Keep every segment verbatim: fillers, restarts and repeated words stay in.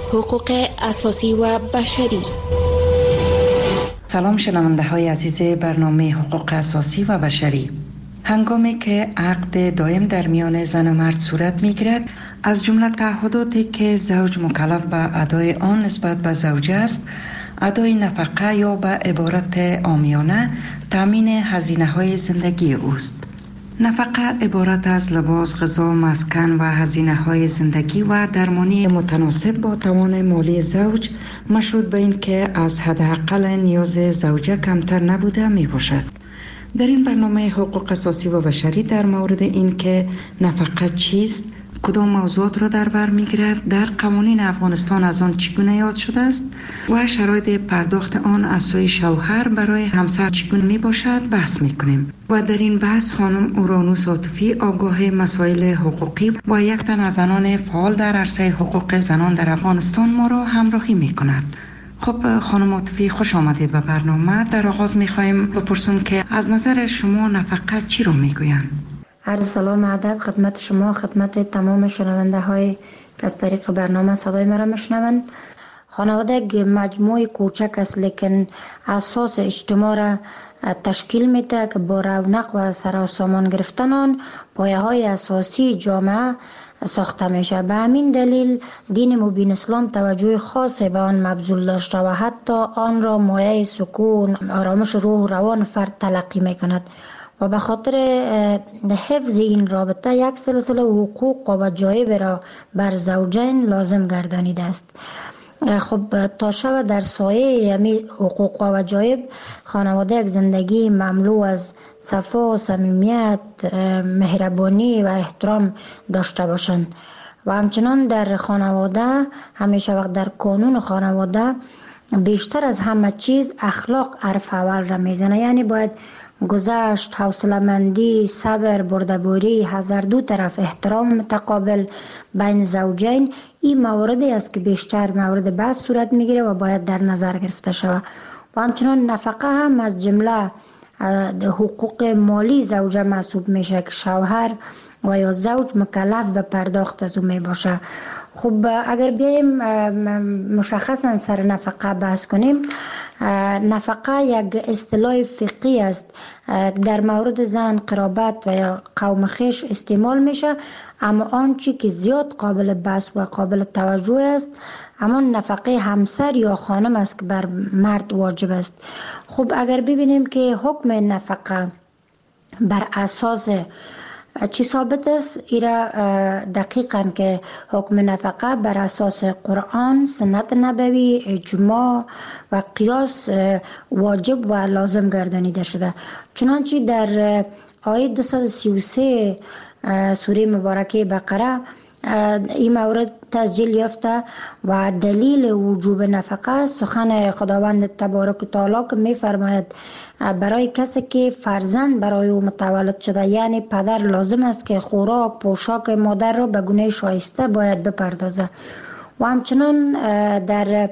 حقوق اساسی و بشری. سلام شنونده های عزیز برنامه حقوق اساسی و بشری. هنگامی که عقد دائم در میان زن و مرد صورت می گیرد، از جمله تعهداتی که زوج مکلف به ادای آن نسبت به زوجه است، ادای نفقه یا به عبارت عامیانه تامین هزینه های زندگی اوست. نفقه عبارت از لباس، غذا، مسکن و هزینه های زندگی و درمانی متناسب با توان مالی زوج، مشروط به این که از حداقل نیاز زوجه کمتر نبوده می باشد. در این برنامه حقوق اساسی و بشری در مورد این که نفقه چیست، کدام موضوعات را در بر می‌گیرد، در قوانین افغانستان از آن چگونه یاد شده است و شرایط پرداخت آن از سوی شوهر برای همسر چگونه می باشد بحث می‌کنیم. و در این بحث خانم اورانوس عاطفی، آگاه مسائل حقوقی و یک تن از زنان فعال در عرصه حقوق زنان در افغانستان ما را همراهی می‌کند. خب خانم عاطفی، خوش آمدید به برنامه. در آغاز می‌خوایم بپرسیم که از نظر شما نفقه چی رو می‌گویند؟ عرض سلام ادب خدمت شما، خدمت تمام شنونده های که از طریق برنامه صدای مرا میشنوند. خانواده یک مجموعه کوچک است لیکن اساس اجتماع را تشکیل میده که با رونق و سر و سامان گرفتن آن پایه های اساسی جامعه ساخته میشه. به همین دلیل دین مبین اسلام توجه خاصی به آن مبذول داشته و حتی آن را مایه سکون، آرامش روح و روان فرد تلقی میکند و به خاطر حفظ این رابطه یک سلسله حقوق و وجایب را بر زوجین لازم گردانیده است. خب تا شب در سایه یمی حقوق و وجایب خانواده یک زندگی مملو از صفا و صمیمیت، مهربانی و احترام داشته باشند و همچنان در خانواده همیشه وقت در قانون خانواده بیشتر از همه چیز اخلاق حرف اول را میزنه. یعنی باید گذشت، حوصله‌مندی، صبر، بردباری، هر دو طرف احترام متقابل بین زوجین، این مواردی است که بیشتر مورد بحث صورت میگیره و باید در نظر گرفته شود. و همچنان نفقه هم از جمله حقوق مالی زوجه محسوب میشه که شوهر و یا زوج مکلف به پرداخت از او می باشه. خب اگر بیایم مشخصا سر نفقه بحث کنیم، نفقه یک اصطلاح فقهی است، در مورد زن، قرابت و یا قوم خویش استعمال میشه، اما آنچه که زیاد قابل بحث و قابل توجه است اما نفقه همسر یا خانم است که بر مرد واجب است. خب اگر ببینیم که حکم نفقه بر اساس چی ثابت است، ایرا دقیقاً که حکم نفقه بر اساس قرآن، سنت نبوی، اجماع و قیاس واجب و لازم گردانیده شده. چنانچه در آیه دویست و سی و سه سوره مبارکه بقره این مورد تسجیل یافته و دلیل وجوب نفقه سخن خداوند تبارک و تعالی که می فرماید برای کسی که فرزند برای او متولد شده، یعنی پدر، لازم است که خوراک، پوشاک مادر را به گونه شایسته باید بپردازه. و همچنان در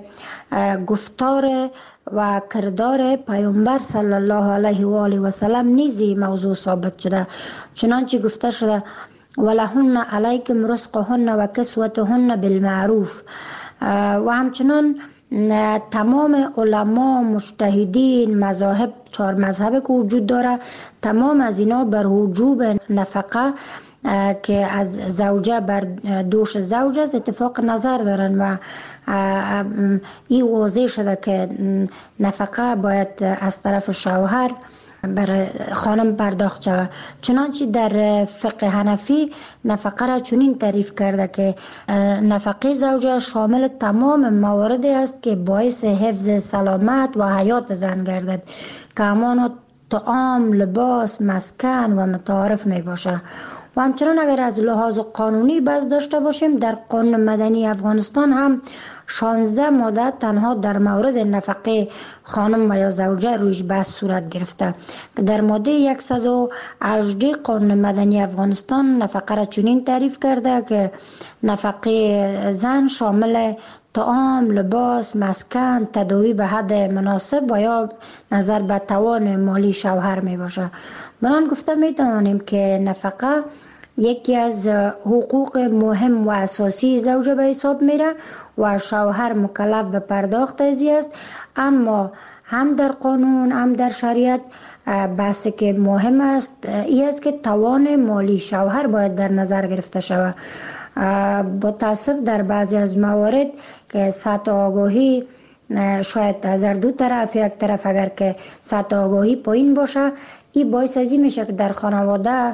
گفتار و کردار پیامبر صلی الله علیه و آله و سلم نیزی موضوع ثابت شده، چنانچه گفته شده ولهن علیکم رزقهن و کسوتهن بالمعروف. و همچنان تمام علما، مجتهدین، مذاهب، چهار مذهب که وجود داره، تمام از اینا بر وجوب نفقه که از زوجه بر دوش زوج است اتفاق نظر دارن و این واضح شده که نفقه باید از طرف شوهر برای خانم پرداخت شود. چنانچه در فقه حنفی نفقه را چنین تعریف کرده که نفقه زوجه شامل تمام مواردی است که باعث حفظ سلامت و حیات زن گردد که همان طعام، لباس، مسکن و متعارف می باشه. و همچنان اگر از لحاظ قانونی بحث داشته باشیم، در قانون مدنی افغانستان هم شانزده ماده تنها در مورد نفقه خانم و یا زوجه رویش بحث صورت گرفته که در ماده صد و هجده قانون مدنی افغانستان نفقه را چنین تعریف کرده که نفقه زن شامل طعام، لباس، مسکن، تداوی به حد مناسب و یا نظر به توان مالی شوهر می باشه. بنان گفته می توانیم که نفقه یکی از حقوق مهم و اساسی زوجه به حساب میره و شوهر مکلف به پرداخت ازی است. اما هم در قانون هم در شریعت بحثی که مهم است این است که توان مالی شوهر باید در نظر گرفته شود. با تاسف در بعضی از موارد که سطح آگاهی شاید از دو طرف، یک طرف اگر که سطح آگاهی پایین باشه، این باعث ازی میشه که در خانواده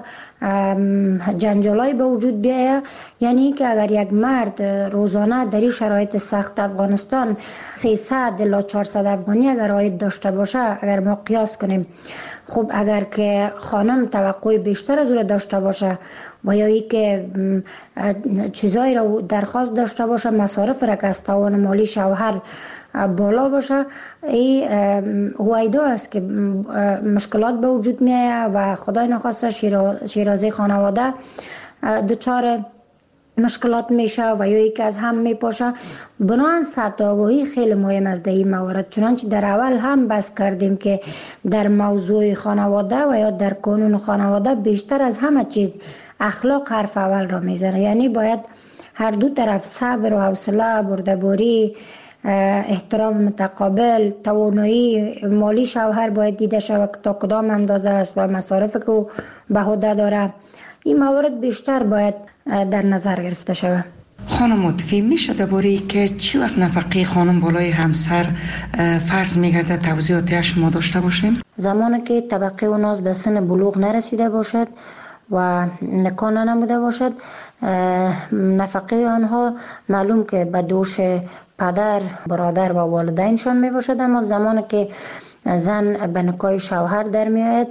جنجالای به وجود بیاید. یعنی که اگر یک مرد روزانه در این شرایط سخت افغانستان سیصد الی چهارصد افغانی اگر عاید داشته باشه، اگر ما قیاس کنیم، خب اگر که خانم توقع بیشتر از او داشته باشه و یا ای که چیزایی را درخواست داشته باشه، مصارف را که از توان مالی شوهر بالا باشه، این هویدا است که مشکلات به وجود می آید و خدای نخواسته شیرازه خانواده دچار مشکلات میشه و یا یکی از هم میپاشه. بنابراین سطح آگاهی خیلی مهم است در این موارد. چنانچه در اول هم بحث کردیم که در موضوع خانواده و یا در قانون خانواده بیشتر از همه چیز اخلاق حرف اول را میزنه. یعنی باید هر دو طرف صبر و حوصله، بردباری، احترام متقابل، توانایی مالی شوهر باید دیده شود که تا کدام اندازه است و مصارف که او به عهده داره. این موارد بیشتر باید در نظر گرفته شود. خانم مطفی، میشه درباره که چی وقت نفقه خانم بالای همسر فرض میگرده توضیحاتش ما داشته باشیم؟ زمانی که طبقه اوناز به سن بلوغ نرسیده باشد و نکاح نموده باشد، نفقه آنها معلوم که به دوش پدر، برادر و والدینشان می باشد. اما زمانی که زن به نکاح شوهر در می آید،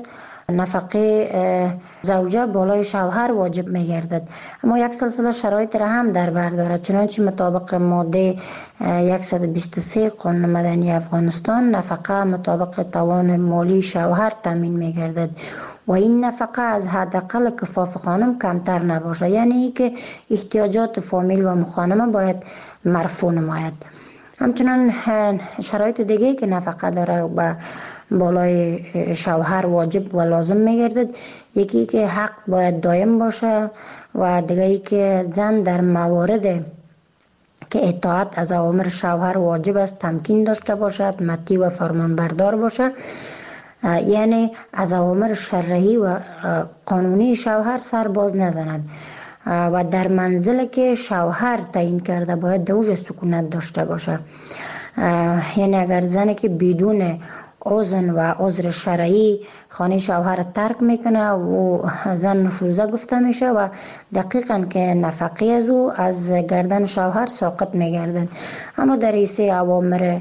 نفقه زوجه بالای شوهر واجب می گردد. اما یک سلسله شرایط را هم در بر دارد. چنانچه مطابق ماده صد و بیست و سه قانون مدنی افغانستان، نفقه مطابق توان مالی شوهر تامین می گردد و این نفقه از حداقل کفاف خانم کمتر نباشه. یعنی که احتیاجات فامیل و مخانمه باید مرفوع نماید. همچنان شرایط دیگه که نفقه داره و بالای شوهر واجب و لازم میگردد، یکی که حق باید دائم باشه و دیگری که زن در موارد که اطاعت از اوامر شوهر واجب است تمکین داشته باشد، مطیع و فرمانبردار باشه. یعنی از اوامر شرعی و قانونی شوهر سر باز نزند و در منزل که شوهر تعیین کرده باید دوج سکونت داشته باشه. یعنی اگر زنی که بدون اذن و عذر شرعی خانه شوهر ترک میکنه و زن نشوزه گفته میشه و دقیقاً که نفقه از او از گردن شوهر ساقط میگردن. اما در ایسه اوامر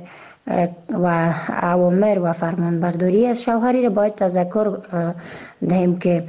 و اوامر و فرمانبرداری از شوهری را باید تذکر دهیم که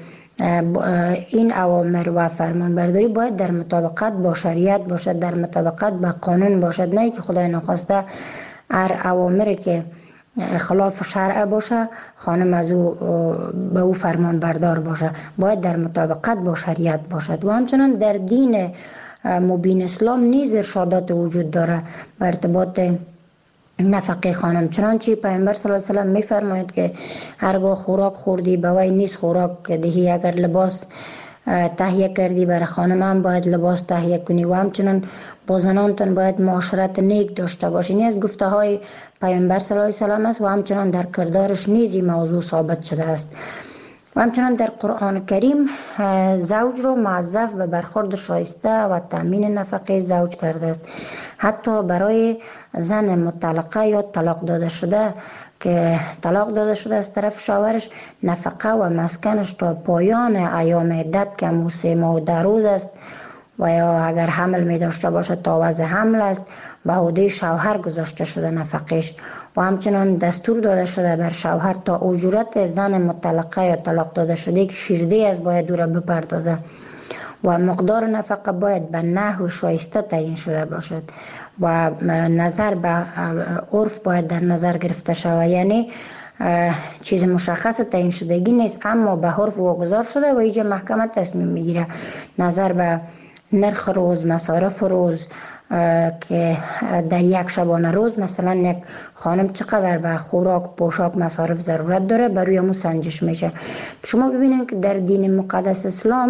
این اوامر و فرمانبرداری باید در مطابقت با شریعت باشد، در مطابقت با قانون باشد، نه که خدای نخواسته هر اوامری که خلاف شرع باشه خانم از او به او فرمان بردار باشه. باید در مطابقت با شریعت باشد. و همچنان در دین مبین اسلام نیز ارشادات وجود داره به ارتباط نفقه خانم. چنانچه پیامبر صلی الله علیه و سلم میفرماید که هرگاه خوراک خوردی به وی نیست خوراک دهی، اگر لباس تهیه کردی برای خانم هم باید لباس تهیه کنی و همچنان با زنانتون باید معاشرت نیک داشته باشی. این از گفته های پیامبر صلی الله علیه و سلم است و همچنان در کردارش نیز این موضوع ثابت شده است. و همچنان در قرآن کریم زوج رو موظف به برخورد شایسته و تامین نفقه زوج کرده است. حتی برای زن مطلقه یا طلاق داده شده که طلاق داده شده از طرف شوهرش، نفقه و مسکنش تا پایان ایام عدت که همون سه ماه و ده روز است و یا اگر حمل می داشته باشه تا وضع حمل است به عهده شوهر گذاشته شده نفقش. و همچنان دستور داده شده بر شوهر تا اجورت زن مطلقه یا طلاق داده شده که شیرده از باید او را بپردازه و مقدار نفقه باید به نحو شایسته تعیین شده باشد و نظر به عرف باید در نظر گرفته شود. یعنی چیز مشخص تعیین شدگی نیست اما به عرف واگذار شده و اینجا محکمه تصمیم میگیره نظر به نرخ روز، مصارف روز که در یک شبانه روز مثلا یک خانم چقدر به خوراک، پوشاک، مصارف ضرورت داره، بر روی امو سنجش میشه. شما ببینید که در دین مقدس اسلام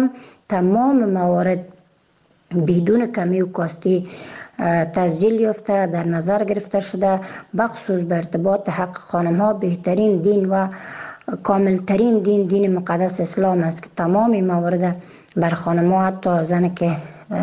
تمام موارد بدون کمی و کاستی تسجیل یافته در نظر گرفته شده، بخصوص به ارتباط حق خانم ها بهترین دین و کاملترین دین دین مقدس اسلام است که تمام موارد بر خانم ها، حتی زنی که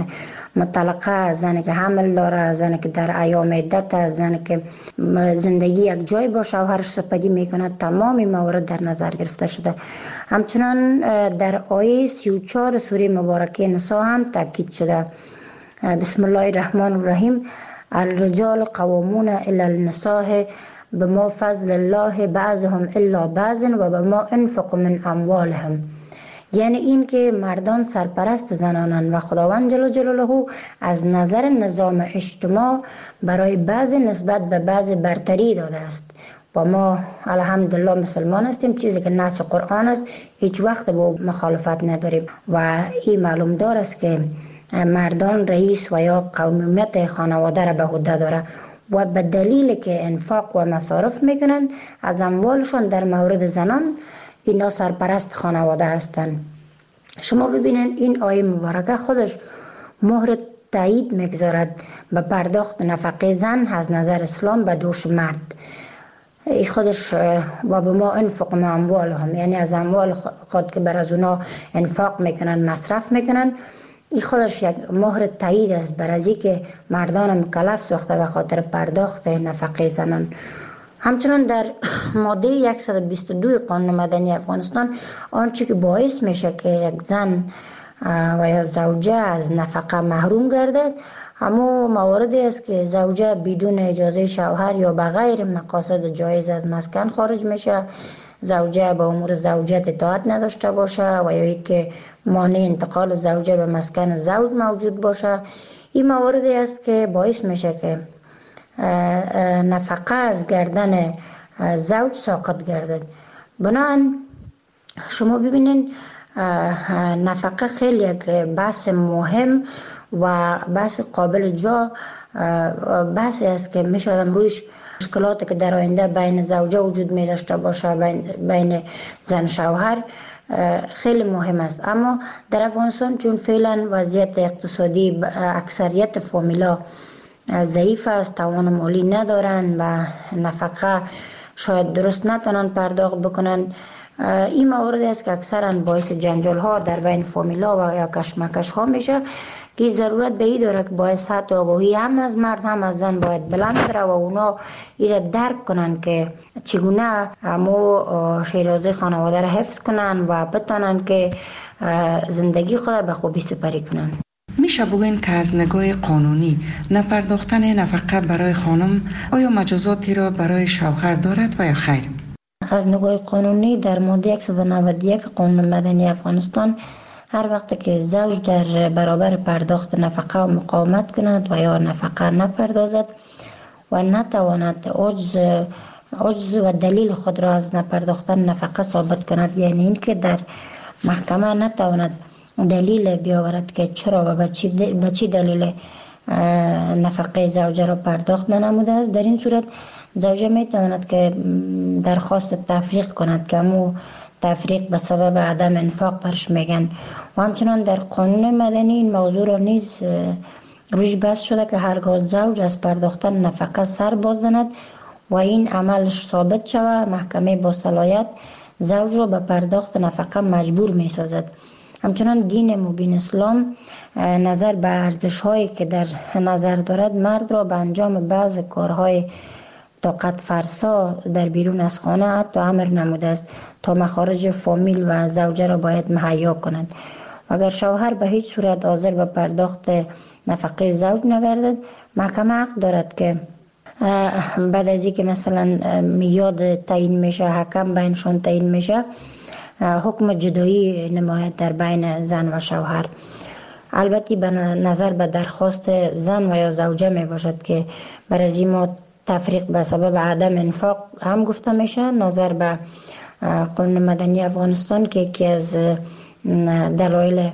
مطلقه، زنی که حمل داره، زنی که در ایام عدت، زنی که زندگی یک جای با شوهرش سپری میکنه، تمام موارد در نظر گرفته شده. همچنان در آیه سی و چهار سوره مبارکه نساء هم تاکید شده. بسم الله الرحمن الرحیم: الرجال قوامون الی النساء بما فضل الله بعضهم الا بعض و بما انفقوا من اموالهم. یعنی این که مردان سرپرست زنانند و خداوند جل جلاله از نظر نظام اجتماع برای بعض نسبت به بعض برتری داده است. و ما الحمدلله مسلمان هستیم، چیزی که نص قرآن است هیچ وقت با مخالفت نداریم و این معلوم دار است که مردان رئیس و یا قومیت خانواده را به عهده داره و به دلیل که انفاق و مصارف میکنن از اموالشون در مورد زنان، اینا سرپرست خانواده هستند. شما ببینید این آیه مبارکه خودش مهر تایید میگذارد به پرداخت نفقه زن از نظر اسلام به دوش مرد. ای خودش و به ما انفق ما اموالهم، یعنی از اموال خود که بر از اونا انفاق میکنن، مصرف میکنن، این خودش یک مهر تایید است بر از که مردان مکلف ساخته به خاطر پرداخت نفقه زنان. همچنان در ماده صد و بیست و دو قانون مدنی افغانستان آنچه که باعث میشه که یک زن و یا زوجه از نفقه محروم گردد، همو مواردی است که زوجه بدون اجازه شوهر یا بغیر مقاصد جایز از مسکن خارج میشه، زوجه به امور زوجت اطاعت نداشته باشه و یا ای که مانع انتقال زوجه به مسکن زوج موجود باشه. این مواردی است که باعث میشه که نفقه از گردن زوج ساقط گردد. بنابراین شما ببینید نفقه خیلی یک بحث مهم و بحث قابل جا بحثی است که میشودم رویش مشکلاتی که در آینده بین زوجه وجود می داشته باشه، بین, بین زن شوهر خیلی مهم است. اما در افغانستان چون فعلا وضعیت اقتصادی اکثریت فامیلا ضعیف است، توان مالی ندارن و نفقه شاید درست نتونن پرداخت بکنن، این موارد است که اکثرا باعث جنجال ها در بین فامیلا و یا کشمکش ها میشه که ضرورت به این داره که باید سطح آگاهی هم از مرد هم از زن باید بلند بره و اونا این درک کنن که چگونه همو شیرازه خانواده را حفظ کنن و بتونن که زندگی خود به خوبی سپری کنن. میشه بگوین که از نگاه قانونی نپرداختن نفقه برای خانم آیا مجازاتی را برای شوهر دارد و یا خیر؟ از نگاه قانونی در ماده صد و نود و یک قانون مدنی افغانستان هر وقت که زوج در برابر پرداخت نفقه و مقاومت کند و یا نفقه نپردازد و نتواند عجز عجز و دلیل خود را از نپرداختن نفقه ثابت کند، یعنی این که در محکمه نتواند دلیل بیاورد که چرا و به چی دلیل نفقه زوجه را پرداخت ننموده است، در این صورت زوجه می تواند که درخواست تفریق کند که همو تفریق به سبب عدم انفاق برش میگن. و همچنان در قانون مدنی این موضوع را نیز روش بحث شده که هرگاه زوج از پرداختن نفقه سر باز زند و این عملش ثابت شود، محکمه با صلاحیت زوج را به پرداخت نفقه مجبور می سازد. همچنان دین مبین اسلام نظر به ارزش هایی که در نظر دارد مرد را به انجام بعض کارهای طاقت فرسا در بیرون از خانه حتی امر نموده است تا مخارج فامیل و زوجه را باید مهیا کنند. اگر شوهر به هیچ صورت حاضر به پرداخت نفقه زوج نگردد، محکمه حق دارد که بعد از اینکه مثلا میاد تعیین میشه، حکم بینشون تعیین میشه، حکم جدایی نماید در بین زن و شوهر. البته به نظر به درخواست زن و یا زوجه می باشد که بر از این ما تفریق به سبب عدم انفاق هم گفته میشه. نظر به قانون مدنی افغانستان که یکی از دلایل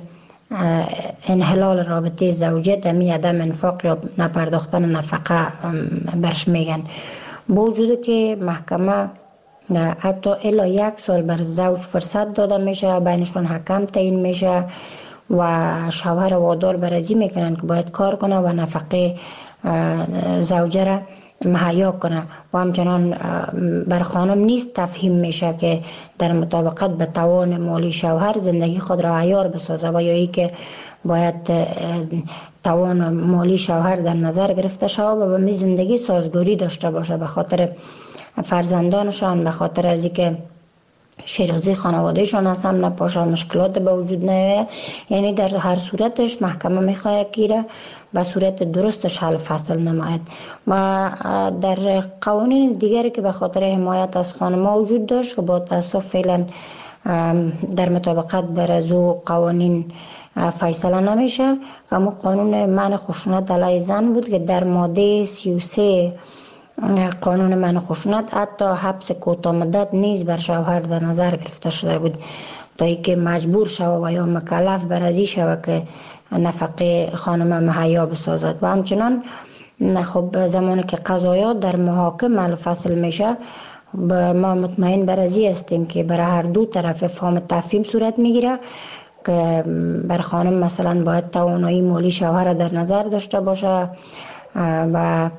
انحلال رابطه زوجیت همی عدم انفاق یا نپرداختن نفقه برش میگن. با وجود که محکمه حتی الا یک سال بر زوج فرصت داده میشه، بینشون حکم تعیین میشه و شوهر وادار بر ازی میکنن که باید کار کنه و نفقه زوجه را مهیا کنه و همچنان بر خانم نیست تفهیم میشه که در مطابقت به توان مالی شوهر زندگی خود را عیار بسازه و یا ای که باید توان مالی شوهر در نظر گرفته شود و به می زندگی سازگاری داشته باشه به خاطر فرزندانشان، به خاطر از اینکه شیرازی خانوادهشان از هم نپاشه، مشکلات به وجود نیاید. یعنی در هر صورتش محکمه میخواهد که به صورت درستش حل فصل نماید. و در قوانین دیگری که به خاطر حمایت از خانم‌ها وجود داشت که با تاسف فعلا در مطابقت بر از او قوانین فیصله نمیشه، اما قانون منع خشونت علیه زن بود که در ماده سی و سه قانون منع خشونت حتی حبس کوتاه مدت نیز بر شوهر در نظر گرفته شده بود تا اینکه مجبور شود و یا مکلف بر ازی شود که نفقه خانم مهیا بسازد. و همچنان خب زمانی که قضایات در محاکم حل فصل میشه ما مطمئن بر ازی هستیم که برای هر دو طرف فهم تفهیم صورت میگیره که بر خانم مثلا باید توانایی مالی شوهر در نظر داشته باشه و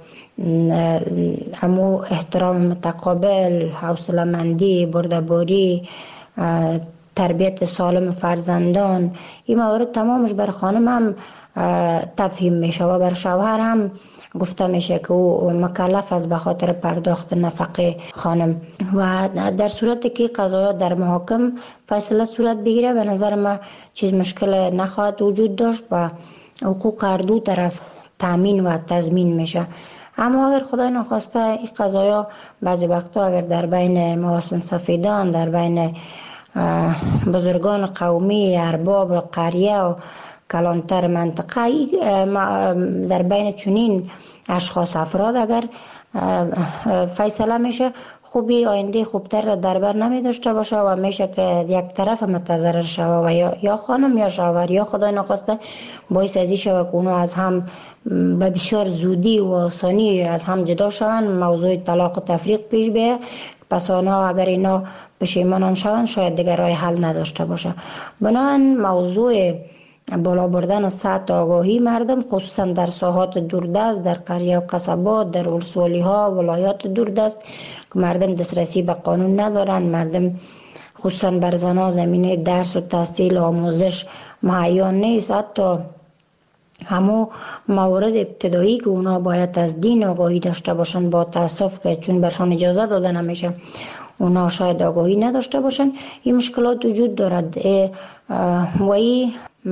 امو احترام متقابل، حوصله مندی، بردباری، تربیت سالم فرزندان، این موارد تمامش بر خانم هم تفهیم میشه و بر شوهر هم گفته میشه که او مکلف است به خاطر پرداخت نفقه خانم. و در صورتی که قضایات در محاکم فیصله صورت بگیره به نظر ما چیز مشکل نخواهد وجود داشت و حقوق هر دو طرف تامین و تضمین میشه. اما اگر خدای نخواسته این قضایا بعضی وقتا اگر در بین محاسن سفیدان، در بین بزرگان قومی، ارباب قریه و کلانتر منطقه، در بین چنین اشخاص افراد اگر فیصله میشه خوبی آینده خوبتر را در بر نمی داشته باشه و میشه که یک طرف متضرر شوه و یا, یا خانم یا شوهر یا خدای نخواسته باعث ازی شوه که اونو از هم به بسیار زودی و آسانی از هم جدا شوند، موضوع طلاق و تفریق پیش بیه. پس آنها اگر اینا پشیمانان شوند شاید دیگر راه حل نداشته باشه. بنابراین موضوع بالا بردن سطح آگاهی مردم خصوصا در ساحات دوردست، در قریه و قصبات، در ولسوالی ها، ولایات دوردست که مردم دسترسی به قانون ندارن، مردم خصوصا بر زنها زمینه درس و تحصیل و آموزش مهیا نیست. حتی همو موارد ابتدایی که اونا باید از دین آگاهی داشته باشن با تاسف که چون برشان اجازه داده نمیشه اونا شاید آگاهی نداشته باشن. این مشکلات وجود دارد و این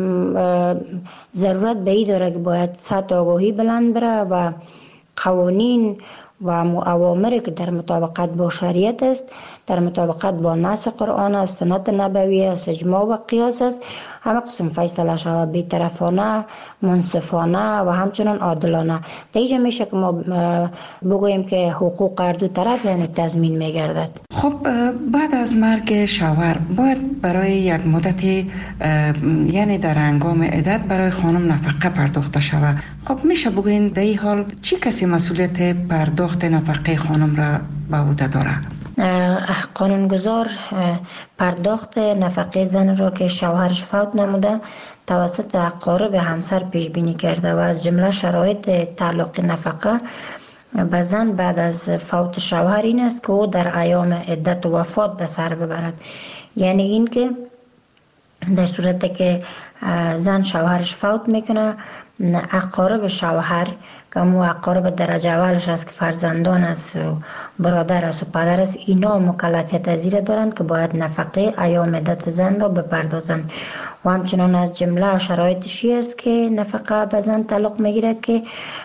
ضرورت به این داره که باید سطح آگاهی بلند بره و قوانین و اوامری که در مطابقت با شریعت است، در مطابقت با نص قرآن است، سنت نبوی است، اجماع و قیاس است، همه قسم فیصله شود بی‌طرفانه، منصفانه و همچنان عادلانه. دیگه میشه که ما بگوییم که حقوق هر دو طرف یعنی تضمین میگردد. خب بعد از مرگ شوهر باید برای یک مدتی یعنی در هنگام عدت برای خانم نفقه پرداخته شود. خب میشه بگوین در این حال چی کسی مسئولیت پرداخت نفقه خانم را به عهده داره؟ قانونگذار پرداخت نفقه زن را که شوهرش فوت نموده توسط اقارب همسر پیش بینی کرده و از جمله شرایط تعلق نفقه به زن بعد از فوت شوهر این است که او در ایام عدت و وفات به سر ببرد. یعنی این که در صورتی که زن شوهرش فوت میکنه اقارب شوهر که مو اقارب درجه اولش است که فرزندان است و برادر است و پدر است، اینا مکلفیت از این دارند که باید نفقه ایام عدت زن را بپردازند. و همچنان از جمله شرایطشی است که نفقه به زن تعلق میگیرد که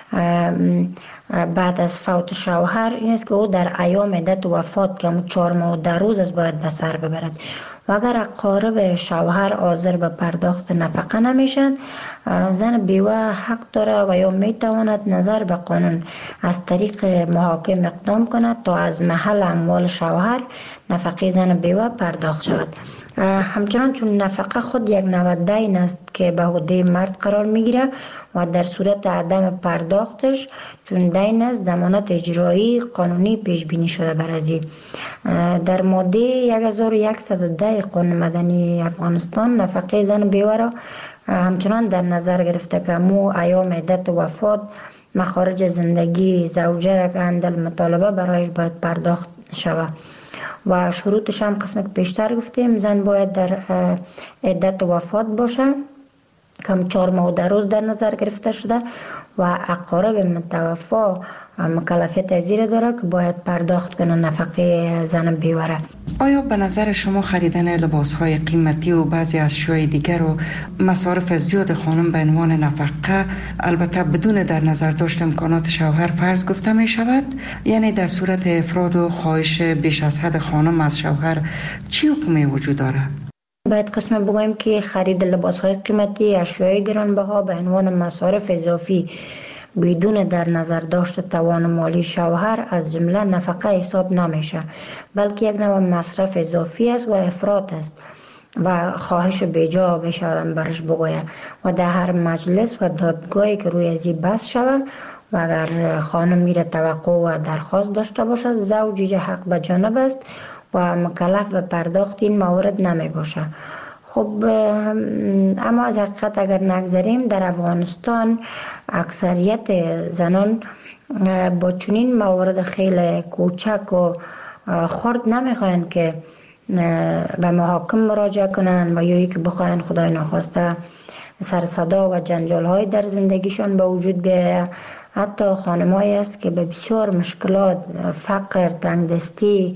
بعد از فوت شوهر این است که او در ایام عدت وفات که همون چهار ماه و ده روز است باید به سر ببرد. و اگر اقارب شوهر حاضر به پرداخت نفقه نمیشن زن بیوه حق داره و یا میتواند نظر به قانون از طریق محاکم اقدام کند تا از محل اموال شوهر نفقه زن بیوه پرداخت شود. همچنان چون نفقه خود یک نوع دین است که به عهده مرد قرار میگیره و در صورت عدم پرداختش چون دین است ضمانت اجرایی قانونی پیش بینی شده بر ازی. در ماده هزار و صد و ده قانون مدنی افغانستان نفقه زن بیوه را همچنان در نظر گرفته که مو ایام عدت وفات مخارج زندگی زوجه را که اندل مطالبه برایش باید پرداخت شود و شروطش هم قسم که پیشتر گفتیم زن باید در عدت وفات باشه کم چهار ماه و ده روز در نظر گرفته شده و اقارب متوفا مکلفیت زیر داره که باید پرداخت کنه نفقه زن بیوره. آیا به نظر شما خریدن لباسهای قیمتی و بعضی اشیاء دیگر و مصارف زیاد خانم به عنوان نفقه البته بدون در نظر داشت امکانات شوهر فرض گفته می شود؟ یعنی در صورت افراد و خواهش بیش از حد خانم از شوهر چی حکمی وجود داره؟ باید قسم بگویم که خرید لباسهای قیمتی اشیاء گرانبها به عنوان مصارف اضافی بدون در نظر داشت توان مالی شوهر از جمله نفقه حساب نمیشه، بلکه یک نوع مصرف اضافی است و افراط است و خواهش بیجا بشدن برش بگوید و در هر مجلس و دادگاهی که روی ازی بحث شود و اگر خانم میره توقع و درخواست داشته باشد زوج حق به جانب است و مکلف به پرداخت این موارد نمی باشه. خب اما از حقیقت اگر نگذاریم در افغانستان اکثریت زنان با چنین موارد خیلی کوچک و خرد نمیخواین که به محاکم مراجعه کنن و یا که بخواین خدای ناخواسته سر صدا و جنجال های در زندگیشان به وجود بیاید. حتی خانمایی است که به بسیار مشکلات فقر تنگدستی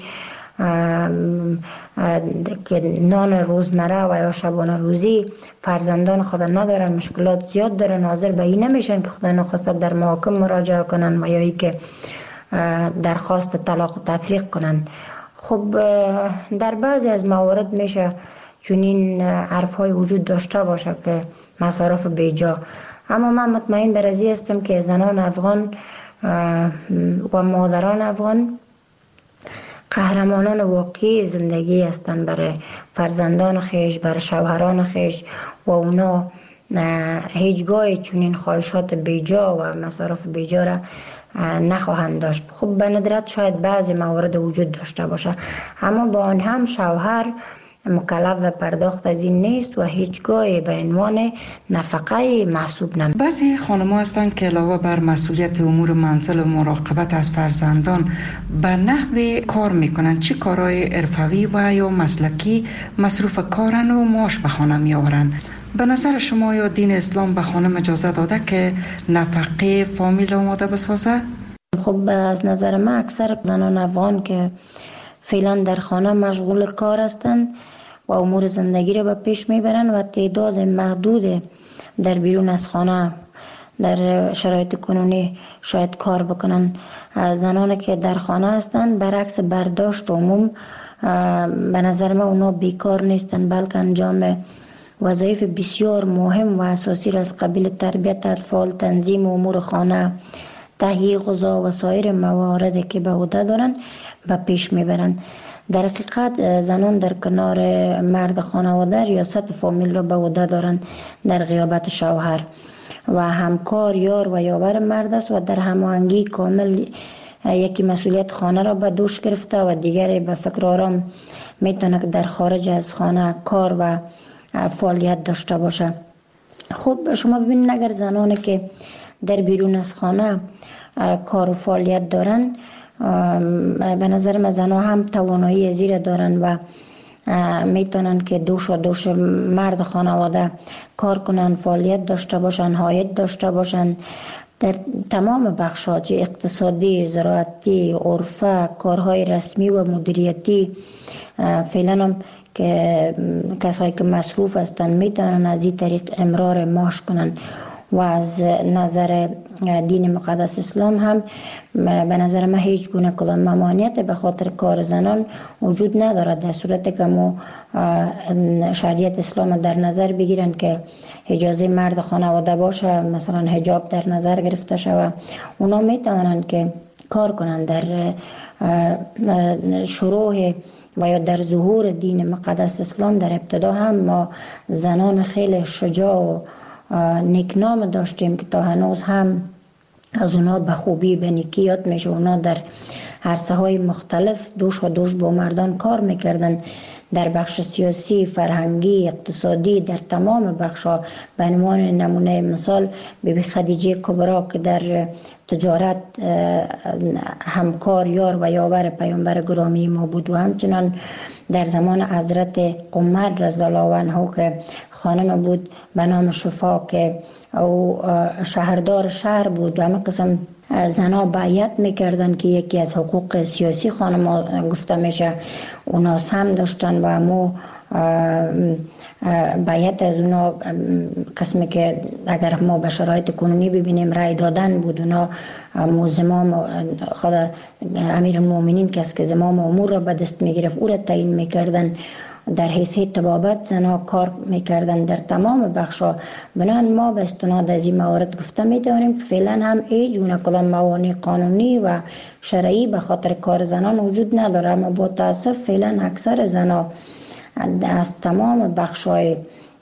که نان روزمره و یا شبانه روزی فرزندان خود ندارن مشکلات زیاد دارن حاضر به این نمیشن که خدا نخواسته در محاکم مراجعه کنن و یا ای که درخواست طلاق و تفریق کنن. خب در بعضی از موارد میشه چنین حرف های وجود داشته باشه که مصارف بیجا، اما من مطمئن بر ازی هستم که زنان افغان و مادران افغان قهرمانان واقعی زندگی هستند برای فرزندان خیش، برای شوهران خیش و اونا هیچگاه چنین خواهشات بیجا و مصارف بیجا را نخواهند داشت. خب به ندرت شاید بعضی موارد وجود داشته باشه، اما با آن هم شوهر مکلف و پرداخت از این نیست و هیچگاه به عنوان نفقه محسوب نمی. بعضی خانم‌ها هستند که علاوه بر مسئولیت امور منزل و مراقبت از فرزندان به نحو کار میکنن. چه کارهای حرفه‌ای و یا مسلکی مصروف کارن و معاش به خانه میآورن؟ به نظر شما یا دین اسلام به خانم اجازه داده که نفقه فامیل آماده بسازه؟ خب از نظر من اکثر زنان افغان که فعلا در خانه مشغول کار هستند و امور زندگی را به پیش میبرند و تعداد محدود در بیرون از خانه در شرایط کنونی شاید کار بکنن. زنانی که در خانه هستند برعکس برداشت عموم به نظر من اونا بیکار نیستند، بلکه انجام وظایف بسیار مهم و اساسی را از قبیل تربیت اطفال، تنظیم امور خانه، تهیه غذا و سایر مواردی که به عهده دارند به پیش میبرند. در حقیقت زنان در کنار مرد خانواده ریاست فامیل را به عهده دارند در غیابت شوهر و همکار، یار و یاور مرد است و در هماهنگی کامل یکی مسئولیت خانه را به دوش گرفته و دیگری به فکر آرام میتونه در خارج از خانه کار و فعالیت داشته باشه. خب شما ببینید اگر زنانی که در بیرون از خانه کار و فعالیت دارن، به نظر من زنها هم توانایی زیر دارن و میتونن که دوش و دوش مرد خانواده کار کنن، فعالیت داشته باشن، حایط داشته باشن در تمام بخش‌ها، چه اقتصادی، زراعتی، عرفه، کارهای رسمی و مدیریتی. فعلا هم که کسایی که مصروف هستن میتونن از این طریق امرار معاش کنن و از نظر دین مقدس اسلام هم به نظر من هیچ گونه کدام ممانعت به خاطر کار زنان وجود ندارد، در صورتی که ما شریعت اسلام در نظر بگیرن که اجازه مرد خانواده باشه، مثلا حجاب در نظر گرفته شود، اونا میتونن که کار کنن. در شروع و یا در ظهور دین مقدس اسلام در ابتدا هم ما زنان خیلی شجاع و نیکنام داشتیم که تا هنوز هم از اونا به خوبی به نیکی یاد میشه. اونا در عرصه های مختلف دوش و دوش با مردان کار میکردن. در بخش سیاسی، فرهنگی، اقتصادی، در تمام بخش‌ها. به عنوان نمونه مثال بیبی خدیجه کبرا که در تجارت همکار، یار و یاور پیامبر گرامی ما بود و همچنان در زمان حضرت عمر رضی الله عنه که خانم بود به نام شفا که او شهردار شهر بود و همه قسم زنها بیعت میکردن که یکی از حقوق سیاسی خانم گفته میشه اونا هم داشتن و همو بیعت از اونا قسمی که اگر ما به شرایط کنونی ببینیم رای دادن بود. اونا همو زمام خود امیر المؤمنین کس که زمام امور را به دست میگرفت او را تعیین میکردن. در حیثیت طبابت زنها کار میکردن در تمام بخشا. بنابراین ما به استناد از این موارد گفته میداریم که فعلا هم هیچ گونه کدام موانع قانونی و شرعی به خاطر کار زنان وجود نداره، اما با تاسف فعلا اکثر زنها از تمام بخشای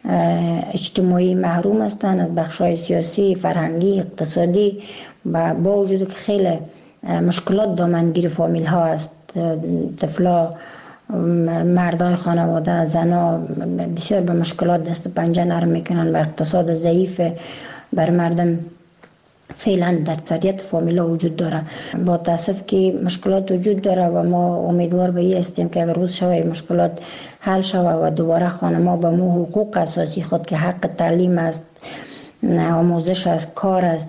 اجتماعی محروم هستند، از بخشای سیاسی، فرهنگی، اقتصادی و با وجود که خیلی مشکلات دامنگیر فامیل ها است. طفلا، مردای خانواده، زنا بسیار به مشکلات دست و پنجه نرم میکنن و اقتصاد ضعیف بر مردم فعلا در اکثریت فامیلا وجود داره. با تاسف که مشکلات وجود داره و ما امیدوار به این هستیم که اگر روز شوه مشکلات حل شوه و دوباره خانما به مو حقوق اساسی خود که حق تعلیم است، آموزش است، کار است،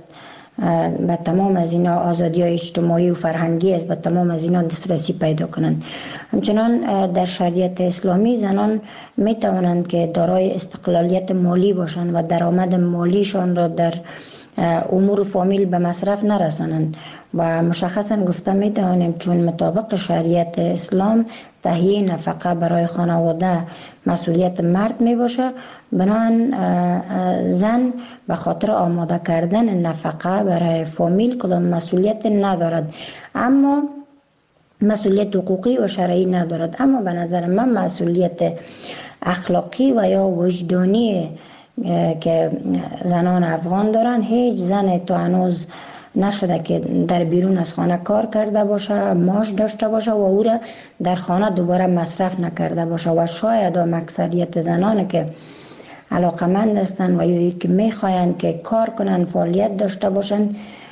به تمام از اینا آزادی های اجتماعی و فرهنگی است، به تمام از اینا دسترسی پیدا کنند. همچنان در شریعت اسلامی زنان می توانند که دارای استقلالیت مالی باشند و درآمد مالیشان را در امور فامیل به مصرف نرسانند و مشخصا گفته می توانیم چون مطابق شریعت اسلام تهیه نفقه برای خانواده مسئولیت مرد می باشه، بنابراین زن به خاطر آماده کردن نفقه برای فامیل کدام مسئولیت ندارد، اما مسئولیت حقوقی و شرعی ندارد. اما به نظر من مسئولیت اخلاقی و یا وجدانی که زنان افغان دارن، هیچ زن تا هنوز نشده که در بیرون از خانه کار کرده باشه، معاش داشته باشه و او را در خانه دوباره مصرف نکرده باشه. و شاید هم اکثریت زنان که علاقمند هستند و یا که میخواین که کار کنن، فعالیت داشته باشن،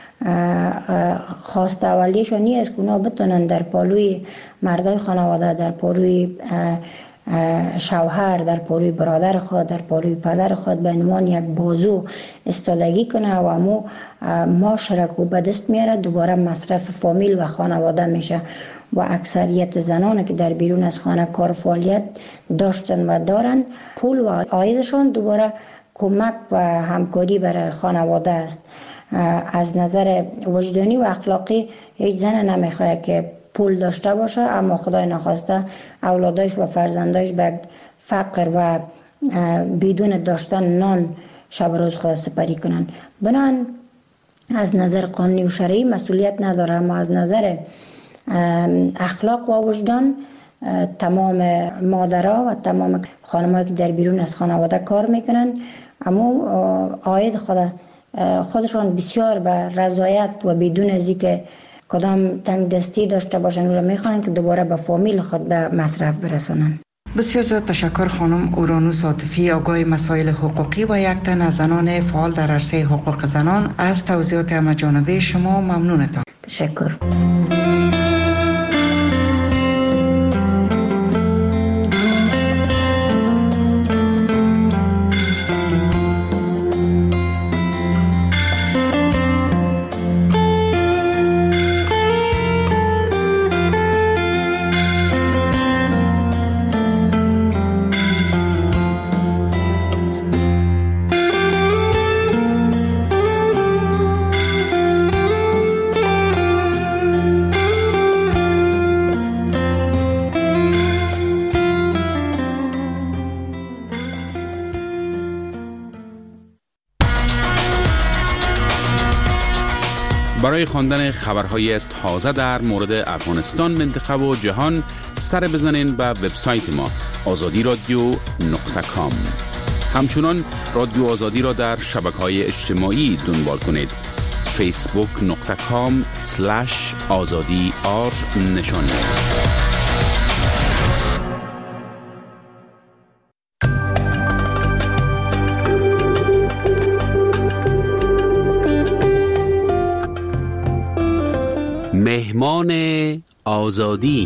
خواست اولیشون نیست که اونا بتونن در پالوی مردای خانواده، در پالوی شوهر، در پالوی برادر خود، در پالوی پدر خود به عنوان یک بازو استادگی کنه و امو معاشره کو به دست میاره، دوباره مصرف فامیل و خانواده میشه. و اکثریت زنان که در بیرون از خانه کار فعالیت داشتن و دارن، پول و عایدشان دوباره کمک و همکاری برای خانواده است. از نظر وجدانی و اخلاقی هیچ زن نمیخواد که پول داشته باشه اما خدای نخواسته اولادش و فرزندش به فقر و بدون داشتن نان شب روز خود سپری کنن. بنابراین از نظر قانونی و شرعی مسئولیت نداره، اما از نظر اخلاق و وجدان تمام مادرها و تمام خانم‌هایی که در بیرون از خانواده کار میکنن اما عاید خود خودشان بسیار به رضایت و بدون از اینکه کدام تنگ دستی داشته باشن و میخوان که دوباره به فامیل خود به مصرف برسانن. بسیار زیاد تشکر خانم اورانوس عاطفی، آگاه مسائل حقوقی و یک تن از زنان فعال در عرصه حقوق زنان. از توضیحات همه‌جانبه شما ممنونتم. تشکر. برای خواندن خبرهای تازه در مورد افغانستان، منطقه و جهان سر بزنین به وبسایت ما آزادی رادیو نقطه کام. همچنان رادیو آزادی را در شبکه‌های اجتماعی دنبال کنید. فیسبوک نقطه کام سلش آزادی آر نشان است. مهمان آزادی.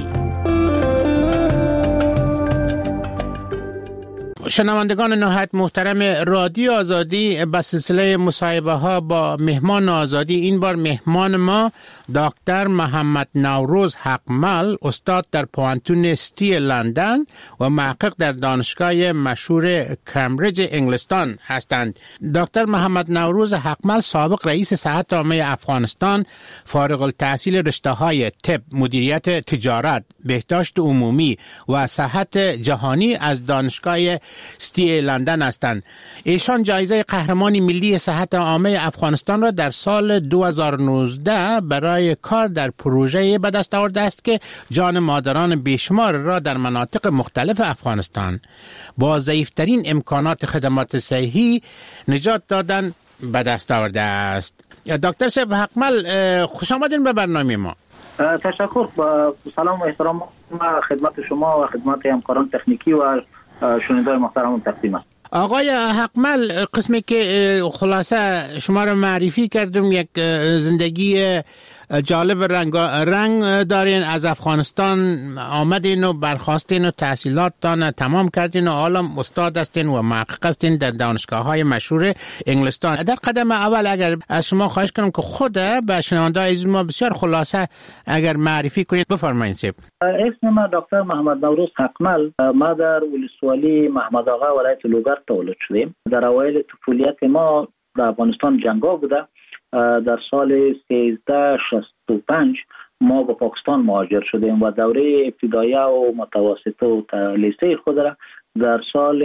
شنوندگان نهایت محترم رادیو آزادی، به سلسله مصاحبه ها با مهمان آزادی، این بار مهمان ما دکتر محمد نوروز حقمل، استاد در پوانتون ستی لندن و محقق در دانشگاه مشهور کمبریج انگلستان هستند. دکتر محمد نوروز حقمل سابق رئیس صحت عامه افغانستان، فارغ التحصیل رشته های طب، مدیریت تجارت، بهداشت عمومی و صحت جهانی از دانشگاه ستی لندن هستند. ایشان جایزه قهرمان ملی صحت عامه افغانستان را در سال دو هزار و نوزده برای کار در پروژه به دست آورده است که جان مادران بیشمار را در مناطق مختلف افغانستان با ضعیفترین امکانات خدمات صحی نجات دادن به دست آورده است. دکتر صاحب حقمل، خوش آمدین به برنامه ما. تشکر. با سلام و احترام خدمت شما و خدمت همکاران تکنیکی و شنوندگان محترم تقدیم است. آقای حقمل، قسمی که خلاصه شما را معرفی کردم، یک زندگی جالب رنگ رنگ دارین. از افغانستان آمدین و برخواستین و تحصیلاتتان تمام کردین و حالا استاد هستین و محقق هستین در دانشگاه های مشهور انگلستان. در قدم اول اگر از شما خواهش کنم که خود به شنوندگان عزیز ما بسیار خلاصه اگر معرفی کنید، بفرمایید. اسم من دکتر محمد نوروز حقمل. ما در ولسوالی محمد آقا ولایت لوگر تولد شدیم. در اوایل طفولیت ما در افغانستان جنگا بوده. در سال سیزده شصت و پنج ما به پاکستان مهاجر شدیم و دوره ابتداییه و متوسطه و لیسه خود را در سال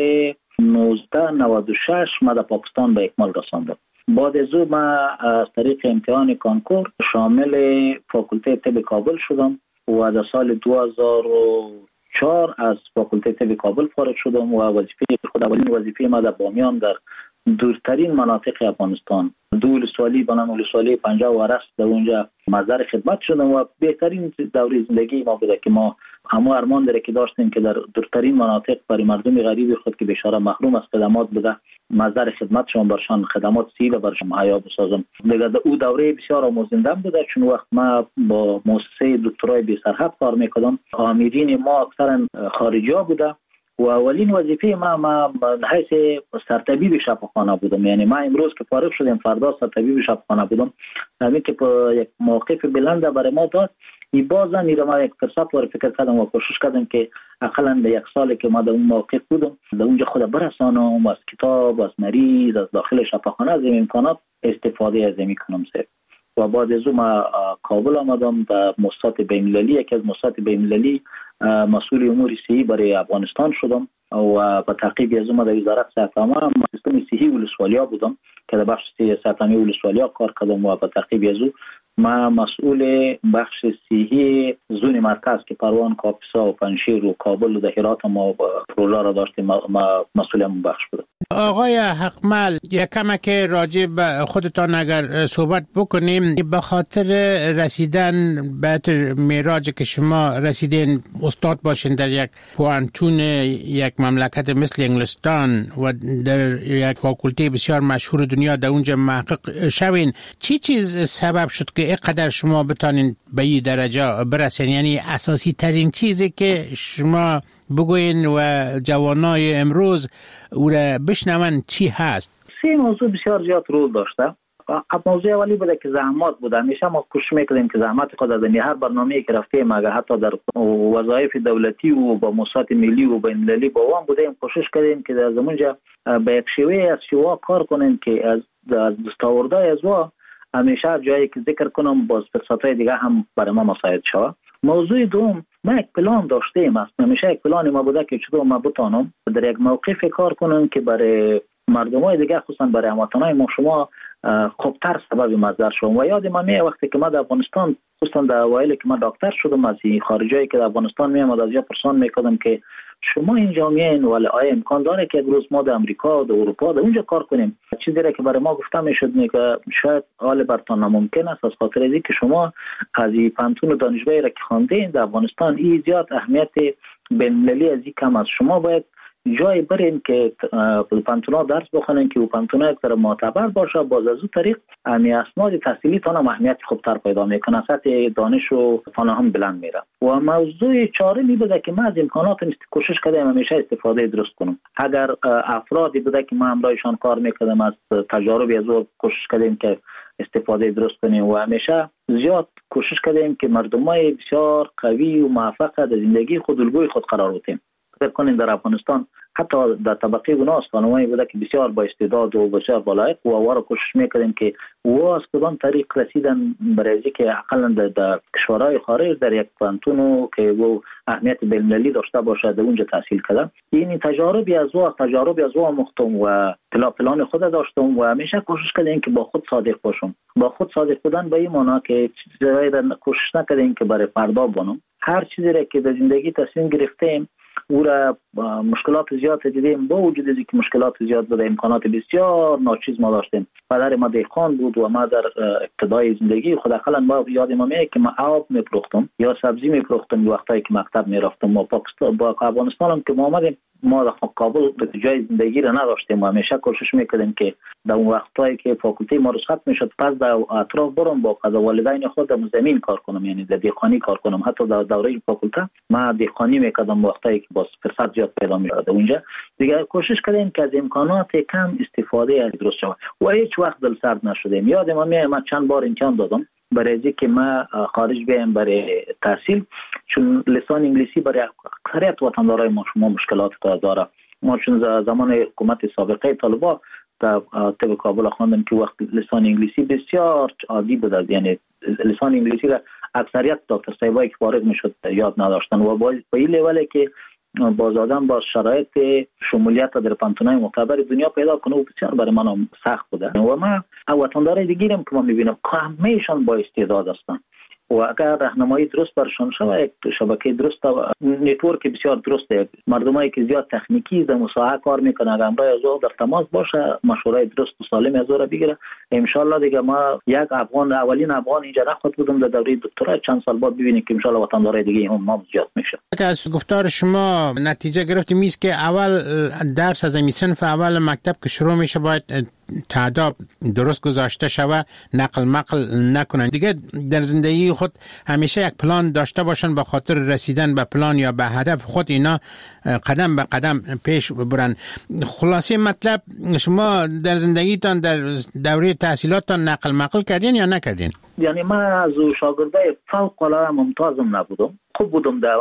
نوزده نود و شش ما در پاکستان به اکمال رساندم. بعد از او ما از طریق امتحان کانکور شامل فاکولته طب کابل شدم و در سال دو هزار و چهار از فاکولته طب کابل فارغ شدم و وظیفه خود اولین وظیفه ما در بامیان در دورترین مناطق افغانستان دو ولسوالی بنام ولسوالی پنجاه و رست در اونجا مزار خدمت شدم و بهترین دوره زندگی ما بوده که ما همه ارمان داره که داشتیم که در دورترین مناطق برای مردم غریب خود که بیچاره محروم از خدمات بوده مزار خدمتشون برشان خدمات سیل برشان مهیا بسازم. دیگه او دوره بسیار آموزنده بوده، چون وقت ما با مؤسسه دکترای بی سرحد کار میکردم. آمیرین ما اکثرا خارجی ها بوده و اولین وظیفه ما ما حیث سرطبیب شفاخانه بودم. یعنی ما امروز که فارغ شدیم فردا سرطبیب شفاخانه بودم. همین که یک موقف بلند برای ما داد، ای بازم این ما یک فرصت وارد فکر کردم و کوشش کردم که اقلا یک سال که ما در اون موقف بودم در اونجا خود برسانم، از کتاب، از مریض، از داخل شفاخانه، از این امکانات استفاده از این کنم سر. و بعد از اون ما کابل آمدم در مؤسسات بین‌المللی، یکی از مؤسسات بین‌المللی مسئول امور صحی برای افغانستان شدم و به تعقیب از اون در وزارت صحت عامه سیستم صحی ولسوالیا بودم که در بخش صحت عامه ولسوالیا کار کردم و به تعقیب از اون ما مسئول بخش صحی زون مرکز که پروان، کاپیسا و پنجشیر و کابل و در هرات ما پروژه را داشتیم، ما مسئول همون بخش بودم. آقای حقمل، یک کم که راجع به خودتان اگر صحبت بکنیم، به خاطر رسیدن به معراج که شما رسیدین استاد باشین در یک پوانتون یک مملکت مثل انگلستان و در یک فاکولته بسیار مشهور دنیا در اونجا محقق شوین، چی چیز سبب شد که اینقدر شما بتانین به این درجه برسین؟ یعنی اساسی ترین چیزی که شما بگوین و جوانای امروز او را بشنون چی هست؟ سه موضوع بسیار زیاد رول داشته. موضوع اولی بوده که زحمات بوده. همیشه ما کوشش میکردیم که زحمت خود در هر برنامه‌ای که رفتیم، اگر حتی در وظایف دولتی و با مؤسسات ملی و بین‌المللی با وام بودیم، کوشش کردیم که در زمانجا به یک شیوه از شیوه کار کنیم که از دستاوردهای از وا همیشه جایی که ذکر کنم باز فرصت‌های دیگه هم برای ما مساعد شود. موضوع دوم، ما یک پلان داشتیم. است همیشه یک پلان ما بوده که چطور ما بتانم در یک موقف کار کنم که برای مردمای دیگه خصوصا برای هموطنای ما شما خوبتر سبب مزار شوم. و یاد من میاد وقتی که ما در افغانستان خصوصا در اوایل که من دکتر شدم، از خارجایی که در افغانستان میام از جا پرسان میکردم که شما این جامعه ولی آیا امکان داره که امروز ما در امریکا و در اروپا در اونجا کار کنیم؟ چیزی را که برای ما گفته میشد که شاید حال برتان ناممکن است، از خاطر اینکه که شما از این پانتون دانشگاهی را که خواندین در افغانستان این زیاد اهمیت بین‌المللی از این کم است. شما باید جای برین که پانتونا درس بخونن که پانتونا یک طرف معتبر باشه، باز از اون طریق امی اسناد تحصیلی تان اهمیت خوبتر پیدا میکنه، سطح دانش و تان هم بلند میره. و موضوع چاره می بوده که ما از امکانات کوشش کردیم همیشه استفاده درست کنم. اگر افرادی بوده که ما همراهشان کار میکردیم از تجارب از او کوشش کردیم که استفاده درست کنیم و همیشه زیاد کوشش کردیم که مردمای بسیار قوی و موفق در زندگی خود الگوی خود قرار بدیم. فکر کنیم در افغانستان حتی در طبقه گناس خانمایی بوده که بسیار با استعداد و بسیار بالایق و وارا کوشش میکردیم که و از کدام طریق رسیدن برای که اقلا در کشورهای خارج در یک پانتونو که و اهمیت بین‌المللی داشته باشه در اونجا تحصیل کردم. این تجاربی از او تجاربی از او مختم و پلا پلان خود داشتم و همیشه کوشش کردیم که با خود صادق باشم. با خود صادق بودن به این معنی که چیزایی را کوشش نکردیم که برای فردا بانم. هر چیزی را که در زندگی تصمیم گرفتیم او را مشکلات زیاد دیدیم، با وجود اینکه مشکلات زیاد بوده امکانات بسیار ناچیز ما داشتیم. پدر ما دهقان بود و ما در ابتدای زندگی خود اقلا ما یاد ما میاد که ما آب میپروختم یا سبزی میپروختم وقتی که مکتب میرفتم. و پاکستان با افغانستان هم که ما آمدیم ما در کابل جای زندگی را نداشتیم و همیشه کوشش میکردیم که در اون وقتایی که فاکولته ما رخصت میشد پس در اطراف برم با قضا والدین خود در زمین کار کنم، یعنی در دهقانی کار کنم. حتی در دوره فاکولته ما دهقانی میکردم وقتایی که باز فرصت زیاد پیدا میشد اونجا. دیگه کوشش کردیم که از امکانات کم استفاده از درست شود و هیچ وقت دل سرد نشدیم. یادم میاد من چند بار امتحان دادم برای اینکه ما خارج بیایم برای تحصیل، چون لسان انگلیسی برای اکثریت وطندارای ما شما مشکلات داره. ما چون زمان حکومت سابقه طالبا در طب کابل خواندم که وقت لسان انگلیسی بسیار عادی بود، یعنی لسان انگلیسی را اکثریت دکتر صاحبایی که فارغ میشد یاد نداشتن و با این لوله که باز آدم با شرایط شمولیت در پانتونای معتبر دنیا پیدا کنه و بسیار برای من سخت بوده. و ما وطندارای دیگرم که ما میبینم همه‌شان با استعداد هستن و اگر راهنمایی درست برشان شود، یک شبکه درست نتورک بسیار درسته، مردمایی که زیاد تکنیکی در مساحه کار میکنه اگر همراه از او در تماس باشه مشوره درست و سالم از او را بگیره، ان شاء الله دیگه ما یک افغان اولین افغان اینجا رخت بودم در دوره دکترا، چند سال بعد ببینیم که ان شاء الله وطندارای دیگه هم ما زیاد میشه. از گفتار شما نتیجه گرفتیم میست که اول درس از این صنف اول مکتب که شروع میشه باید تعداد درست گذاشته شوه، نقل مقل نکنن. دیگه در زندگی خود همیشه یک پلان داشته باشن با خاطر رسیدن به پلان یا به هدف خود، اینا قدم به قدم پیش برن. خلاصه مطلب شما در زندگیتان در دوره تحصیلاتتان نقل مقل کردین یا نکردین؟ یعنی من از شاگردای فوق العاده ممتازم نبودم، خوب بودم در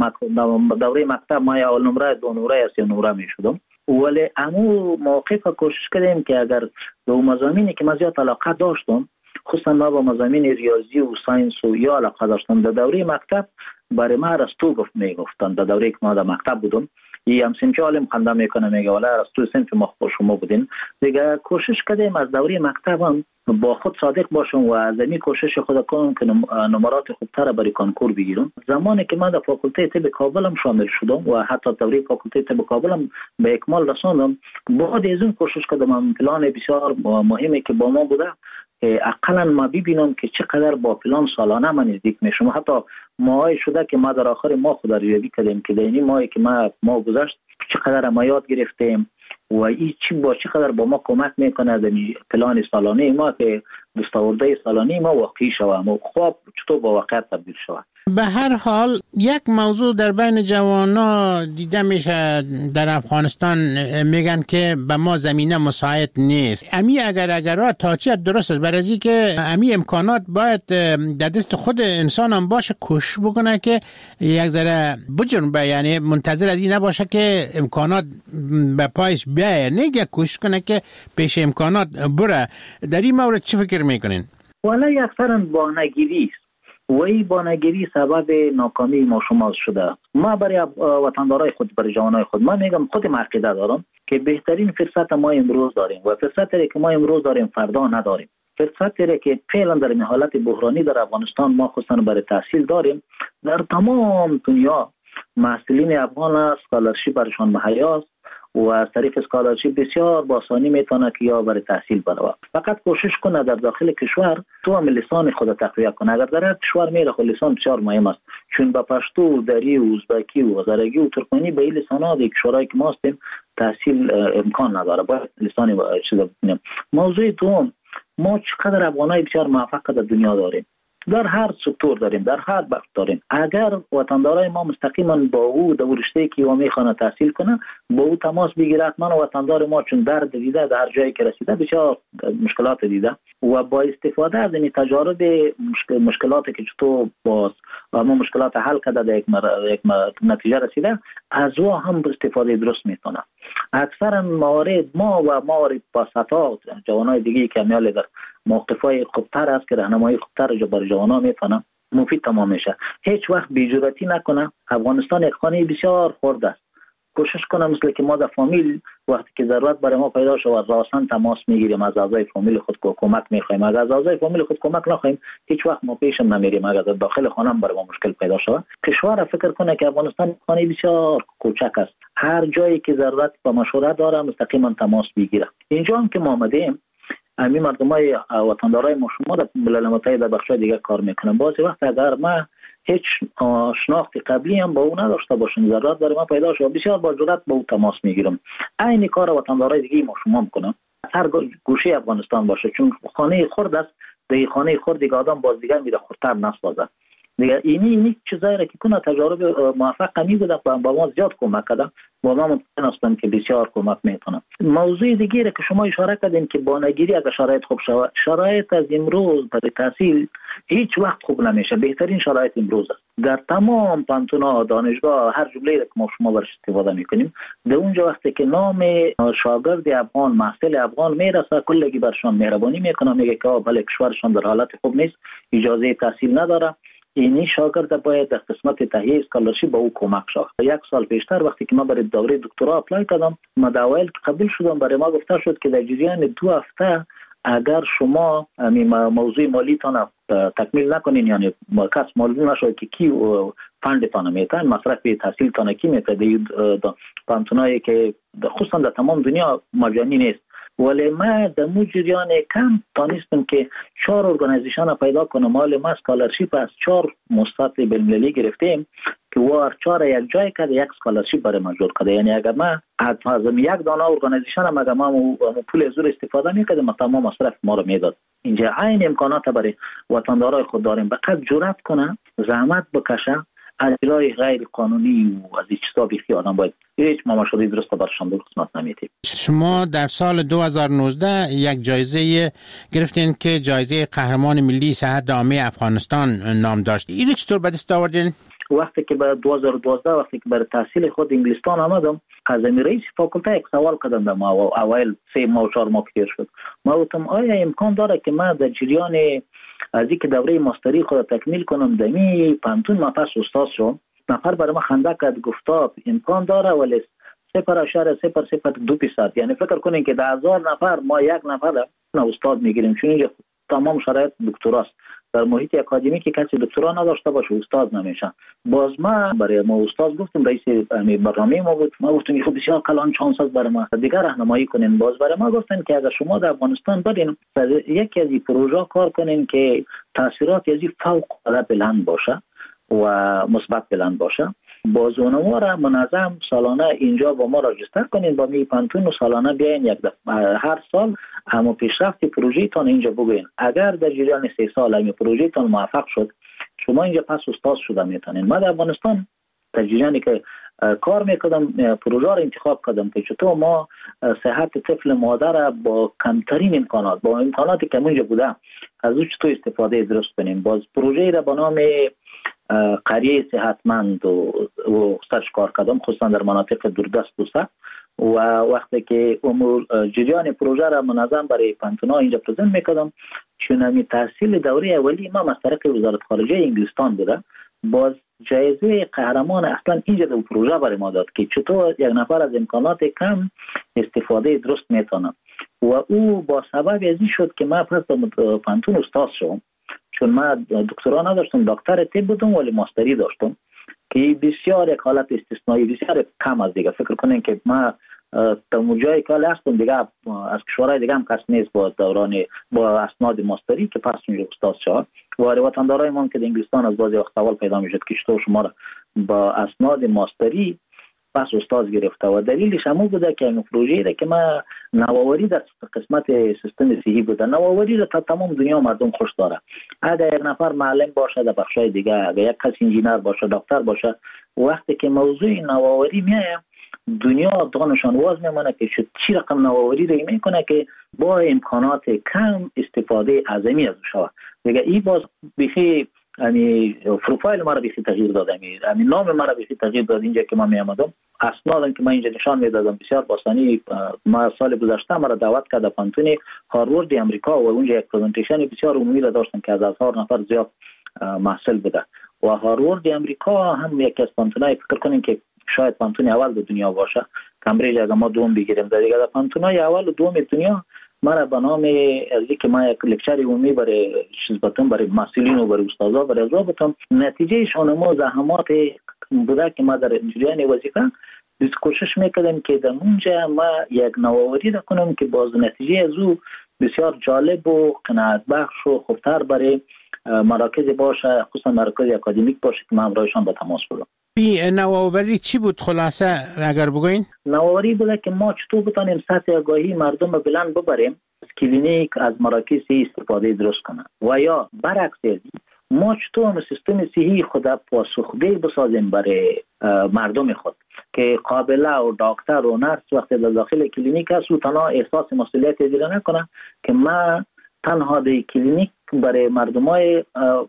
دوره مکتب، ما یا اول نمره دو نمره یا سه نمره می شدم، ولی امو موقع کوشش کردیم که اگر به مضامینی که من زیاد علاقه داشتم، خصوصا ما با مضامین ریاضی و ساینس و یا علاقه داشتم، در دوره مکتب برای ما رستو گفت میگفتن. در دوره که ما در مکتب بودم یه هم سنفی عالم خنده میکنه میگه ولی رستو سنف ما خوش شما بودین. دیگه کوشش کردیم از دوره مکتب هم با خود صادق باشم و از این کوشش خود کنم که نمرات خوبتر برای کنکور بگیرم. زمانی که من در فاکولته طب کابل هم شامل شدم و حتی دوره فاکولته طب کابل هم به اکمال رساندم، بعد از اون کوشش کردم پلان بسیار مهمی که با ما بوده اقلا ما ببینم که چقدر با پلان سالانه من نزدیک میشم. حتی ماهای شده که ما در آخر ما خود ریاضی کردیم که در این ماهی که ما ما گذشت چقدر ما یاد گرفتیم و این چی با چقدر با ما کمک میکنه در پلان سالانه ما که دستاورده سالانه ما واقعی شود و خواب چطور با واقعیت تبدیل شود. به هر حال یک موضوع در بین جوانا دیده میشه در افغانستان، میگن که به ما زمینه مساعد نیست. امی اگر اگر تاچیت درست است، برای از که امی امکانات باید در دست خود انسان هم باشه، کوشش بکنه که یک ذره بجنبه، یعنی منتظر از این نباشه که امکانات به پایش بیاید، نگه کوشش کنه که پیش امکانات بره. در این مورد چه فکر میکنین؟ والا اکثرا بانگیری است و این بانگیری سبب ناکامی ما شما شده. ما برای وطندارای خود، برای جوانای خود، ما میگم خود ما عقیده دارم که بهترین فرصت ما امروز داریم و فرصتی که ما امروز داریم فردا نداریم. فرصتی که فعلا در این حالت بحرانی در افغانستان ما خصوصا برای تحصیل داریم، در تمام دنیا محصلین افغان اسکالرشیپ برشان مهیا است و از طریق اسکالرشیپ بسیار با آسانی میتونه که یا برای تحصیل بره. فقط کوشش کنه در داخل کشور تو هم لسان خود تقویت کنه. اگر در کشور میره خود لسان بسیار مهم است، چون با پشتو، دری و ازبکی و هزارگی و ترکمنی به این لسان‌ها در کشورهایی که ما هستیم تحصیل امکان نداره، باید لسانی چیزا بکنیم. موضوع دوم، ما چقدر افغانای بسیار موفق در دنیا داریم، در هر سکتور داریم، در هر بخش داریم. اگر وطندارای ما مستقیما با او در رشته که او میخوانه تحصیل کنه با او تماس بگیره، حتما وطندار ما چون درد دیده در جایی که رسیده بسیار مشکلات دیده و با استفاده از این تجارب مشکل مشکلاتی که چطور با ما مشکلات حل کرده در یک, یک نتیجه رسیده، از او هم استفاده درست میتونه. اکثرا موارد ما و موارد پاستا جوانای دیگه که میال در موقفای خوبتر است که راهنمایی خوبتر جو بر جوانا میتونه مفید تمام میشه. هیچ وقت بی‌جرأتی نکنه. افغانستان یک خانه بسیار خرد است. کوشش کنه مثل که ما در فامیل وقتی که ضرورت برای ما پیدا شود راسن تماس میگیریم، از اعضای فامیل خود کمک میخوایم. اگر از اعضای فامیل خود کمک نخوایم هیچ وقت ما پیشم نمیریم. اگر در داخل خانه برای ما مشکل پیدا شود، کشور فکر کنه که افغانستان خانه بسیار کوچک است. هر جایی که ضرورت به مشوره داره مستقیما تماس بگیره. اینجا هم که ما آمدیم همین مردمای وطندارای ما شما در ملل متحد در بخشای دیگه کار میکنن. بعضی وقت اگر ما هیچ شناخت قبلی هم با او نداشته باشیم، ضرورت برای ما پیدا شد، بسیار با جرأت با او تماس میگیرم. عین کار وطندارای دیگه ما شما میکنم. هر گوشه افغانستان باشه، چون خانه خرد است، در خانه خرد دیگه آدم باز دیگه میره خردتر نسازه دیگه. اینی اینی چیزایی را که کنه تجارب موفق می بوده با ما زیاد کمک کرده، با ما مطمئن هستم که بسیار کمک میتونه. موضوع دیگه را که شما اشاره کردین که بانگیری اگر شرایط خوب شود، شرایط از امروز برای تحصیل هیچ وقت خوب نمیشه. بهترین شرایط امروز است. در تمام پانتونا، دانشگاه، هر جمله را که ما شما برش استفاده میکنیم، در اونجا وقتی که نام شاگرد افغان، محصل افغان میرسه، کلگی برشان مهربانی میکنه، میگه که بله کشورشان در حالت خوب نیست، اجازه تحصیل نداره، اینی شاگرد باید در قسمت تهیه اسکالرشیپ با او کمک شود. یک سال پیشتر وقتی که ما برای دوره دکترا اپلای کردم، ما در اوایل که قبول شدم برای ما گفته شد که در جریان دو هفته اگر شما موضوع مالیتان تکمیل نکنین، یعنی کس معلوم نشود که کی فندتان میتن، مصرف تحصیلتان کی میتن، پانتونایی که خصوصا در تمام دنیا مجانی نیست، ولی ما در مو جریان کم تانستم که چهار ارگانیزیشن پیدا کنم. مال ما اسکالرشیپ از چهار مستطیل بین‌المللی گرفتیم که وار چهار یک جای کرده یک اسکالرشیپ برای ما جور کرده. یعنی اگر ما از یک دانه ارگانیزیشن هم اگر ما پول زور استفاده میکردیم ما تمام مصرف ما رو میداد. اینجا عین امکانات برای وطندارای خود داریم. فقط جرأت کنه، زحمت بکشه، اجرای غیر قانونی و از این چیزا بیخی آدم باید هیچ ماماشوری درست برشان دو قسمت نمیتیم. شما در سال دو هزار و نوزده یک جایزه گرفتین که جایزه قهرمان ملی صحت عامه افغانستان نام داشت. این چطور به دست آوردین؟ وقتی که به دو هزار و دوازده وقتی که برای تحصیل خود انگلستان آمدم، از رئیس فاکولته یک سوال کردم در ما اوایل سه ماه و چهار ماه پیر شد. ما گفتم آیا امکان داره که من در جریان از اینکه دوره ماستری خود تکمیل کنم دمی پانتون ما پس استاد شدم. نفر برای ما خنده کرد، گفتا امکان داره ولی صفر اشاره صفر صفر دو درصد، یعنی فکر کنین که ده هزار نفر ما یک نفر استاد میگیریم، چون اینجا تمام شرایط دکتراست. در محیط اکادمی که کسی دکترا نداشته باشه استاد نمیشه. باز ما برای ما استاد گفتم، رئیس برنامه ما بود، ما گفتم خب بسیار کلان چانس است برای ما دیگر راهنمایی کنین. باز برای ما گفتن که اگر شما در افغانستان برین یکی از این پروژه کار کنین که تاثیرات از این فوق العاده بلند باشه و مثبت بلند باشه، باز اونها را منظم سالانه اینجا با ما راجستر کنین با می پانتون و سالانه بیاین یک دفعه هر سال همو پیشرفت پروژه تان اینجا بگوین. اگر در جریان سه سال همین پروژه تان موفق شد، شما اینجا پس استاد شده میتونین. ما در افغانستان در جریانی که کار میکردم پروژه را انتخاب کردم که چطور ما صحت طفل مادر با کمترین امکانات، با امکاناتی که اونجا بوده، از او چطور استفاده درست کنیم. باز پروژه را به نام قریه صحتمند و, و سرش کار کردم، خصوصا در مناطق دوردست و سخت. و وقتی که امور جریان پروژه را منظم برای پانتونا اینجا پرزنت میکردم، چون همی تحصیل دوره اولی ما از طریق وزارت خارجه انگلستان بوده، باز جایزه قهرمان اصلا اینجا در پروژه برای ما داد که چطور یک نفر از امکانات کم استفاده درست میتونه. و او با سبب از این شد که ما پس در پانتون استاد شدم، چون ما دکترا نداشتم، دکتر طب بودم ولی ماستری داشتم که بسیار یک حالت استثنایی، بسیار کم از دیگه. فکر کنین که ما تا جایی که هستم دیگه از کشورهای دیگه هم کس نیست با دوران با اسناد ماستری که پس میشه استاد شد و وطندارای ما که در انگلستان از بعضی وقت اول پیدا میشد که چطور شما را با اسناد ماستری پس استاد گرفته و دلیلش همون بوده که این پروژه را که ما نوآوری در قسمت سیستم صحی بوده. نوآوری را تا تمام دنیا مردم خوش داره. اگر یک نفر معلم باشه در بخشای دیگه، اگر یک کس انجینر باشه، دکتر باشه، وقتی که موضوع نوآوری میاد دنیا دانشان واز میمونه که چی رقم نوآوری رو میکنه که با امکانات کم استفاده عظیمی از شود. دیگه این باز بخی یعنی پروفایل ما را بخی تغییر داده می یعنی نام ما را بخی تغییر داد. اینجا که ما می آمدم اسنادم که من اینجا نشان میدادم بسیار باسانی. ما سال گذشته ما را دعوت کرد پانتون هاروارد امریکا و اونجا یک پرزنتیشن بسیار عمومی را داشتم که از هزار نفر زیاد محصل بوده و هاروارد امریکا هم یکی از پانتونای فکر کنیم که شاید پانتون اول در دنیا باشه. کمبریج اگه ما دوم بگیریم در دیگه پانتونای اول و دوم دنیا ما را به نام از که ما یک لکچر عمومی برای چیزباتون برای مسئولین و برای استادا برای ازابتون نتیجه شما زحمات بوده که ما در جریان وظیفه بیس کوشش میکردیم که در اونجا ما یک نوآوری را کنیم که باز نتیجه از او بسیار جالب و قناعت بخش و خوبتر برای مراکز باشه، خصوصا مراکز اکادمیک باشه که ما همراهشان به تماس بودم. این نوآوری چی بود خلاصه اگر بگوین؟ نوآوری بوده که ما چطور بتانیم سطح آگاهی مردم رو بلند ببریم از کلینیک از مراکز استفاده درست کنن و یا برعکس ما چطور سیستم صحی خود پاسخگوی بسازیم برای مردم خود که قابله و دکتر و نرس وقتی در داخل کلینیک هست و تنها احساس مسئولیت دیگه نکنه که ما تنها در کلینیک برای مردمای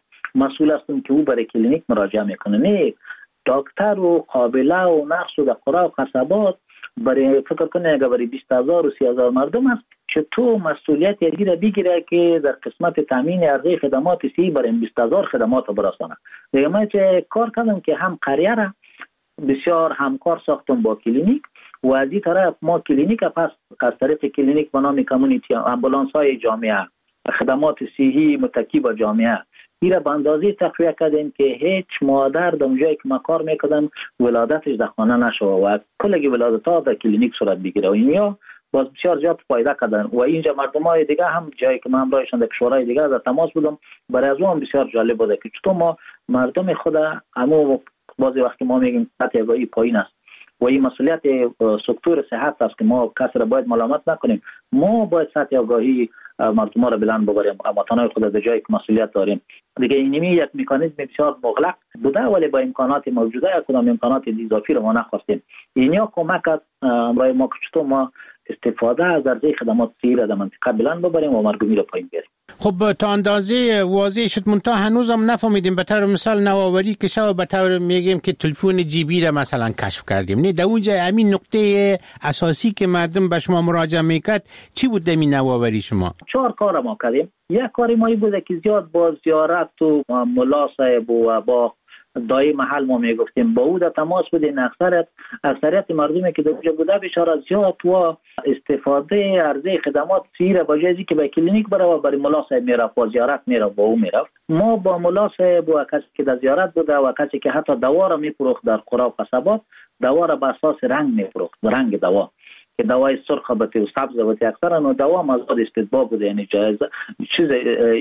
مسئول هستم که او برای کلینیک مراجعه میکنه. نه، دکتر و قابله و نرس و در قرى و قصبات برای فکر کنه اگر برای بیست هزار و سی هزار مردم است چطور مسئولیت یکی را بگیره که در قسمت تامین عرضه خدمات صحی برای بیست هزار خدمات برسانه. دیگه من چه کار کردم که هم قریه را بسیار همکار ساختم با کلینیک و از این طرف ما کلینیک پس از طریق کلینیک به نام کمیونیتی امبولانس های جامعه خدمات صحی متکی با جامعه ایره به اندازه تقویه کردیم که هیچ مادر در اونجایی که ما کار میکردم ولادتش در خانه نشوه و کلگی ولادت ها در کلینیک صورت بگیره و اینیا باز بسیار زیاد فایده کردن و اینجا مردم های دیگه هم جایی که من همراهشان در کشورهای دیگه در تماس بودم برای از اون بسیار جالب بوده که چطور ما مردم خود همو بعضی وقتی ما میگیم سطح آگاهی پایین است و این مسئولیت سکتور صحت است که ما کسی را باید ملامت نکنیم. ما باید سطح آگاهی مردم را بلند ببریم اما تنها خود در جایی که مسئولیت داریم. دیگه اینمی یک مکانیزم بسیار مغلق بوده ولی با امکانات موجوده کدام امکانات اضافی رو ما نخواستیم. اینیا کمک کرد برای ما که چطور ما استفاده از عرضه خدمات صحی را در منطقه بلند ببریم و مرگومی را پایین بیاریم. خب تا اندازه واضح شد منتها هنوزم نفهمیدیم. به طور مثال نوآوری که شما به طور میگیم که تلفن جیبی را مثلا کشف کردیم، نه در اونجا همین نقطه اساسی که مردم به شما مراجعه میکرد چی بود دمی نوآوری شما؟ چهار کار ما کردیم. یک کاری ما بوده که زیاد با زیارت و ملا صاحب و با دای محل ما میگفتیم با او در تماس بودیم. اکثریت اکثریت مردمی که در اونجا بوده بسیار زیاد و استفاده عرضه خدمات صحی را با جایی که به کلینیک بره و برای ملا صاحب میرفت و زیارت میرفت با او میرفت. ما با ملا صاحب و کسی که در زیارت بوده و کسی که حتی دوا را میفروخت در قرى و قصبات دوا را به اساس رنگ میفروخت، رنگ دوا که دوای سرخ بته و سبز بته اکثرا و دوا مزاد استدباب بوده، یعنی اجازه چیز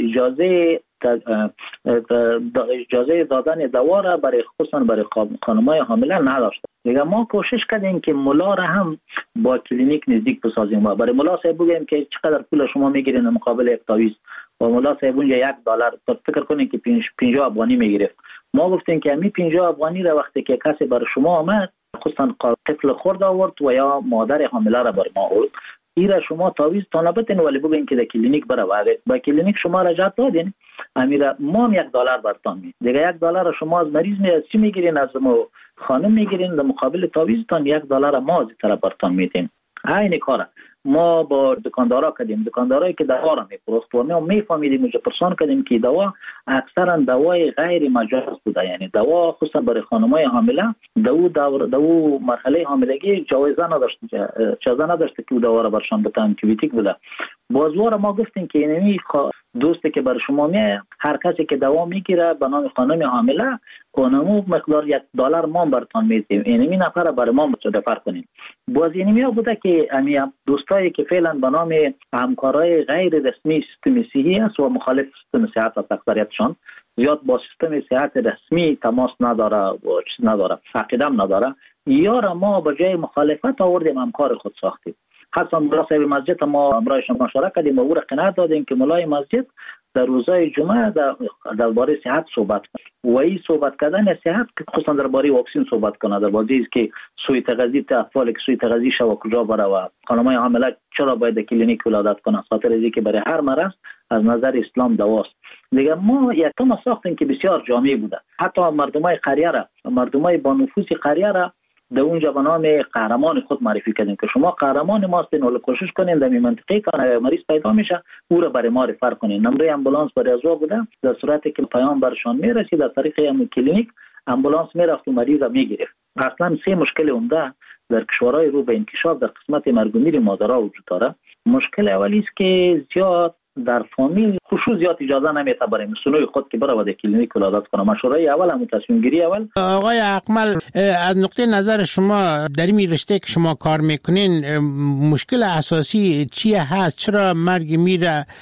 اجازه اجازه دادن دوا را برای خصوصا برای خانم‌های حامله نداشت. دیگه ما کوشش کردیم که ملا را هم با کلینیک نزدیک بسازیم و برای ملا صاحب بگیم که چقدر پول شما میگیرین در مقابل یک تعویض و ملا صاحب اونجا یک دلار فکر کنین که پنجاه افغانی میگرفت. ما گفتیم که همین پنجاه افغانی را وقتی که کسی برای شما آمد خصوصا طفل خرد آورد و یا مادر حامله را بر ما آورد ایرا شما تعویض تا نبتین ولی بگین که در کلینیک بره و با کلینیک شما رجعت دادین امیرا ما هم یک دلار برتان می دیگه یک دلار شما از مریض می از چی میگیرین از خانم میگیرین در مقابل تعویضتان یک دلار ما از طرف برتان میدین. عین کاره ما با دکاندارا کردیم، دکاندارایی که دوا را میفروخت و ما میفهمیدیم اونجا پرسان کردیم که دوا اکثرا دوای غیر مجاز بوده، یعنی دوا خصوصا برای خانم‌های حامله دو دور دو مرحله حاملگی جایزه نداشت، اجازه نداشت که دوا را برشان بتن کیویتیک بوده. بازوار ما گفتیم که اینمی دوستی که بر شما میه، هر کسی که دوا میگیره به نام خانم حامله اونمو مقدار یک دلار ما برتون میدیم، اینمی نفر برای ما مصادفه کنیم. باز اینمی ها بوده که امی دوستایی که فعلا به نام همکارای غیر رسمی سیستم صحی است و مخالف سیستم صحت است، اکثریتشان زیاد با سیستم صحت رسمی تماس نداره و چیز نداره، عقیدم نداره، یا را ما به جای مخالفت آوردیم همکار خود ساختیم. حتی ملا صاحب مسجد ما امرایش مشورت کردیم و او را قناعت دادیم که ملای مسجد در روزهای جمعه در درباره صحت صحبت کنه و این صحبت کردن صحت خصوصا درباره واکسن صحبت کنه، در بازی است که سوی تغذیه اطفال که سوی تغذیه شو کجا بره و خانمای حامله چرا باید کلینیک ولادت کنه، خاطر اینکه که برای هر مرض از نظر اسلام دواست. دیگه ما یکم ساختیم که بسیار جامع بوده، حتی مردمای قریه را مردمای با نفوذ قریه را در اونجا به نام قهرمان خود معرفی کردیم که شما قهرمان ما هستین و کوشش کنین در این منطقه که مریض پیدا میشه او را برای ما رفر کنین. نمره امبولانس برای ازوا بوده، در صورتی که پیام برشان میرسید در طریق هم کلینیک امبولانس میرفت و مریض را میگرفت. اصلا سه مشکل عمده در کشورهای رو به انکشاف در قسمت مرگ و میر مادرها وجود داره. مشکل اولی است که زیاد در فامیل خصوص زیاد اجازه نمیده برای مسئولای خود که برای کلینیک ولادت کنه. مشوره اول هم تصمیم گیری اول. آقای حقمل، از نقطه نظر شما در این رشته که شما کار میکنین مشکل اساسی چیه هست؟ چرا مرگ میر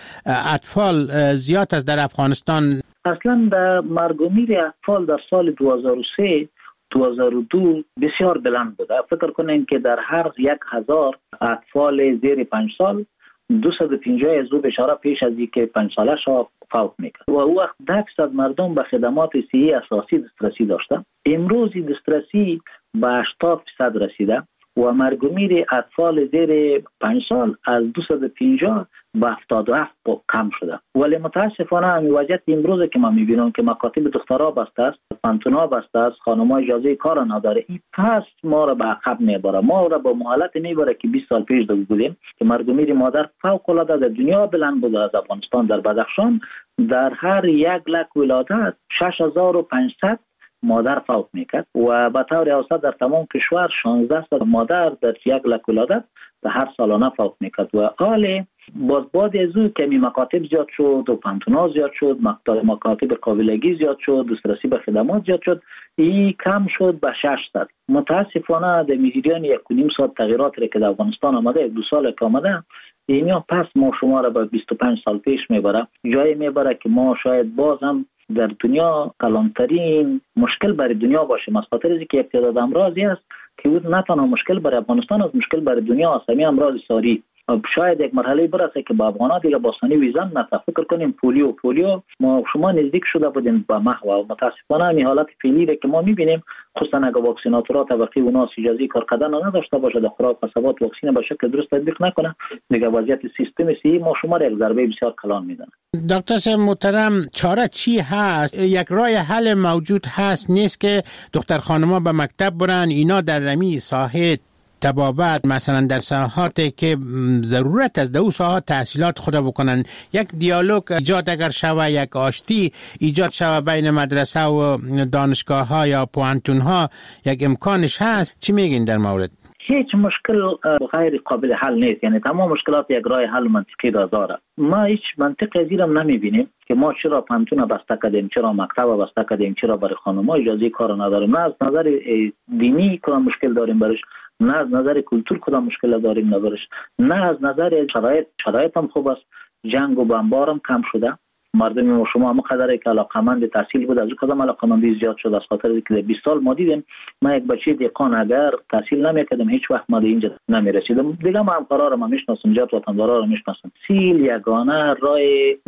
اطفال زیاد است در افغانستان؟ اصلا در مرگ و میر اطفال در سال دو هزار و سه دو هزار و دو بسیار بلند بوده. فکر کنین که در هر یک هزار اطفال زیر پنج سال دویست و پنجاه از او بشاره پیش از اینکه پنج ساله شا فوت میکرد و او وقت ده درصد مردم به خدمات صحی اساسی دسترسی داشتن. امروز دسترسی به هشتاد درصد رسیده و مرگ و میر اطفال زیر پنج سال از دویست و پنجاه به هفتاد و هفت کم شده. ولی متاسفانه همین وضعیت امروز که ما میبینم که مکاتب دخترها بسته است، پانتونا بسته است، خانم‌ها اجازه کار نداره، این پس ما را به عقب میبره، ما را به حالت میبره که بیست سال پیش بودیم که مرگ و میر مادر فوق العاده در دنیا بلند بوده. از افغانستان در بدخشان در هر یک لک ولادت شش هزار و پانصد مادر فوت میکرد و به طور اوسط در تمام کشور شانزده صد مادر در یک لک ولادت در هر سالانه فوت میکرد. و حال باز بعد از او که می مکاتب زیاد شد و پانتونا زیاد شد، مکاتب قابلگی زیاد شد، دسترسی به خدمات زیاد شد، این کم شد به شش درصد. متاسفانه در میزیدیان یک و نیم سال تغییرات را که در افغانستان آمده، دو سال که آمده، اینیا پس ما شما را به بیست و پنج سال پیش میبره، جایی میبره که ما شاید باز هم در دنیا کلانترین مشکل برای دنیا باشه. از خاطر اینکه یک تعداد امراضی است که او نه تنها مشکل برای افغانستان است، مشکل برای دنیا است. همین امراض ساری شاید یک مرحله برسه که با افغان‌ها دیگه با ثانی ویزن نه. فکر کنیم پولیو پولیو ما شما نزدیک شده بودیم به محو و متاسفانه همین حالت فعلی را که ما می‌بینیم، خصوصا اگه واکسیناتورها طبقه اوناس اجازه کار کردن نداشته باشه، در خوراک و ثبات واکسین به شکل درست تطبیق نکنه، دیگه وضعیت سیستم صحی ما شما را یک ضربه بسیار کلان میدن. دکتر صاحب محترم، چاره چی هست؟ یک راه حل موجود هست نیست که دختر خانم‌ها به مکتب برن، اینا در رمی ساحه تبابت مثلا در ساحاتی که ضرورت است در اون ساحات تحصیلات خود بکنن، یک دیالوگ ایجاد اگر شوه، یک آشتی ایجاد شوه بین مدرسه و دانشگاه ها یا پوانتون ها، یک امکانش هست؟ چی میگین در مورد؟ هیچ مشکل غیر قابل حل نیست، یعنی تمام مشکلات یک راه حل منطقی داره. ما هیچ منطق از اینم نمیبینیم که ما چرا پانتون بسته کردیم، چرا مکتب بسته کردیم، چرا برای خانم‌ها اجازه کار نداریم. نه از نظر دینی کدام مشکل داریم برش، نه از نظر کلتور کدام مشکل داریم نبرش، نه از نظر شرایط شرایط هم خوب است. جنگ و بمبار هم کم شده، مردم ما شما هم قدری که علاقمند تحصیل بود از اون کدام علاقمندی زیاد شد. از خاطر اینکه بیست سال ما دیدیم ما یک بچه دهقان اگر تحصیل نمیکردم هیچ وقت ما اینجا نمیرسیدم. دیگه ما هم قرار ما میشناسم، جات وطندارا رو میشناسم. سیل یگانه راه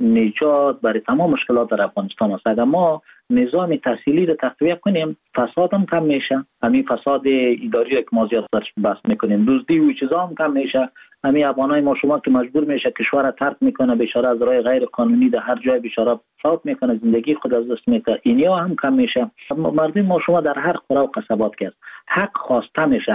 نجات برای تمام مشکلات در افغانستان است. اگر ما نظام تحصیلی رو تقویت کنیم فساد هم کم میشه، همین فساد اداری که ما زیاد بحث میکنیم، دزدی و چیزا هم کم میشه. همین افغانای ما شما که مجبور میشه کشور را ترک میکنه بیچاره از راه غیر قانونی در هر جای بیچاره فوت میکنه، زندگی خود از دست میده، اینیا هم کم میشه. مردم ما شما در هر قرا و قصبات که حق خواسته میشه، حق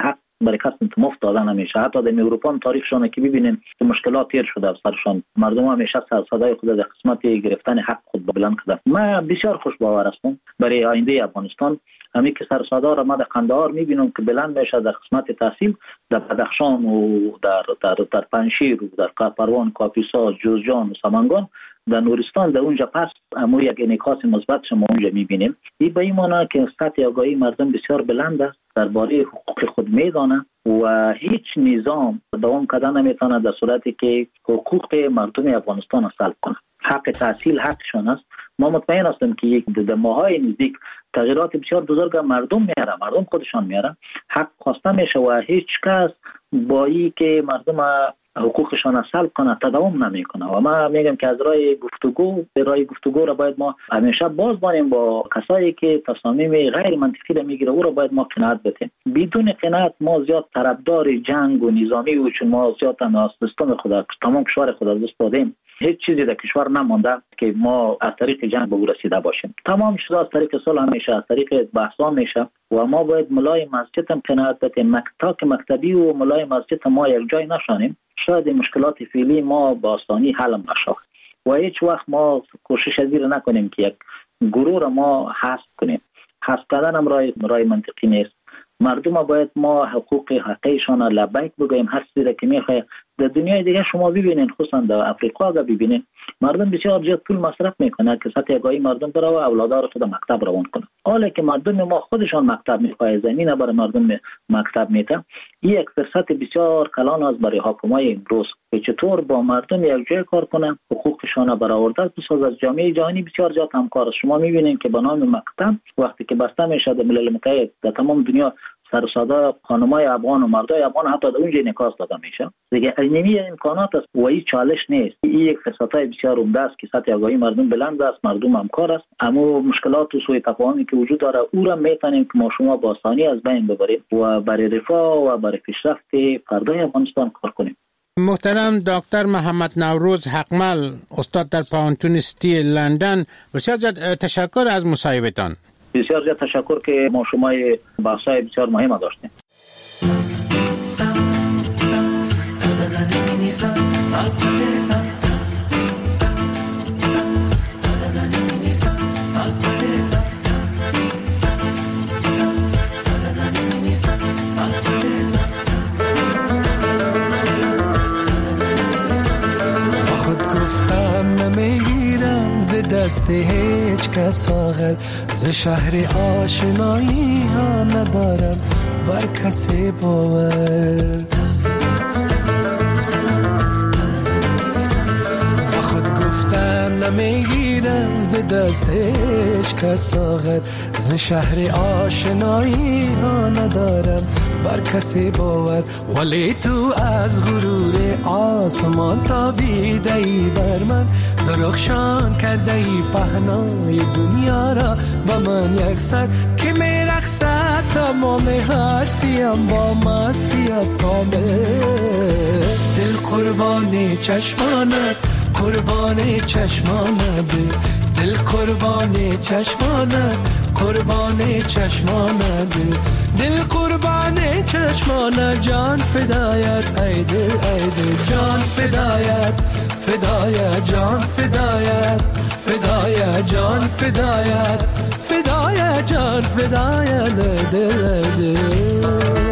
برای کس مفت دادن نمیشه. حتی در اروپا تاریخشون که ببینین که مشکلات تیر شده از سرشان، مردم همیشه صدای خود در قسمت گرفتن حق خود بلند کردن. من بسیار خوش باور هستم برای آینده افغانستان. همین که سرسادا را ما در قندهار میبینم که بلند میشه در قسمت تحصیل در بدخشان و در در در پنشیر و در قاپروان، کاپیسا، جوزجان و سمنگان، در نورستان، در اونجا پس امو یک انعکاس مثبت شما اونجا میبینیم. این به این معنی که سطح آگاهی مردم بسیار بلند است، درباره حقوق خود میدانه و هیچ نظام دوام کردن نمیتونه در صورتی که حقوق مردم افغانستان سلب کنه. حق تحصیل حقشون است. ما مطمئن هستیم که یک در ماهای نزدیک تغییرات بسیار بزرگ مردم میاره، مردم خودشان میاره، حق خواسته میشه و هیچ کس با این که مردم حقوقشان سلب کنه تداوم نمیکنه. و ما میگم که از راه گفتگو راه گفتگو را باید ما همیشه باز بانیم با کسایی که تصامیم غیر منطقی را میگیره، او را باید ما قناعت بدیم. بدون قناعت ما زیاد طرفدار جنگ و نظامی و چون ما زیاد از سیستم خود تمام کشور خود از دست دادیم، هیچ چیزی در کشور نمانده که ما از طریق جنگ به او رسیده باشیم. تمام شده از طریق صلح میشه، از طریق بحثا میشه و ما باید ملای مسجد هم قناعت بدیم. مکتب مکتبی و ملای مسجد ما یک جای نشانیم، شاید مشکلات فعلی ما با آسانی حل نشه و هیچ وقت ما کوشش ازیر نکنیم که یک گروه را ما حذف کنیم. حذف کردن هم رای رای منطقی نیست. مردم باید ما حقوق حقیقیشان لبیک بگویم. هر چیزی که میخواد در دنیای دیگه شما ببینین، خصوصا در افریقا اگه ببینین، مردم بسیار زیاد پول مصرف میکنه که سطح آگاهی مردم بره و اولادها رو خود مکتب روان کنه. حالا که مردم ما خودشان مکتب میخواه، زمین برای مردم مکتب میته، این یک فرصت بسیار کلان است برای حکومای امروز که چطور با مردم یک جای کار کنن، حقوقشان برآورده بسازه. از جامعه جهانی بسیار زیاد همکار است. شما میبینین که به نام مکتب وقتی که بسته میشه در ملل متحد در تمام دنیا، سر ساده خانمای افغان و مردای افغان حتی در اونجا انعکاس داده میشه. دیگه اینمی امکانات است و این چالش نیست. این یک فرصتای بسیار عمده است که سطح آگاهی مردم بلند است، مردم همکار است، اما مشکلات و سوء تفاهمی که وجود داره او را میتونیم که ما شما با آسانی از بین ببریم و برای رفاه و برای پیشرفت فردای افغانستان کار کنیم. محترم دکتر محمد نوروز حقمل، استاد در پانتون سیتی لندن، بسیار زیاد تشکر از مصاحبتان. بسیار زیاد تشکر که ما شما بحثای بسیار مهم داشتیم. دست هیچ کس آخر ز شهر آشنایی ها ندارم بر کسی باور. با خود گفتن نمیگیرم ز دست هیچ کس آخر ز شهر آشنایی ها ندارم بر کسی باور. ولی تو از غرور آسمان تابیده ای بر من، درخشان کرده ای پهنای دنیا را با من یک سر که میرقصد تمام هستیم با مستیت کامل. دل قربان چشمانت، قربان چشمانت، دل قربان چشمانت، قربان چشمانت، دل قربان چشمانت، جان فدایت ای دل ای دل، جان فدایت فدایت، جان فدایت فدایت، جان فدایت فدایت، جان فدایت دل دل.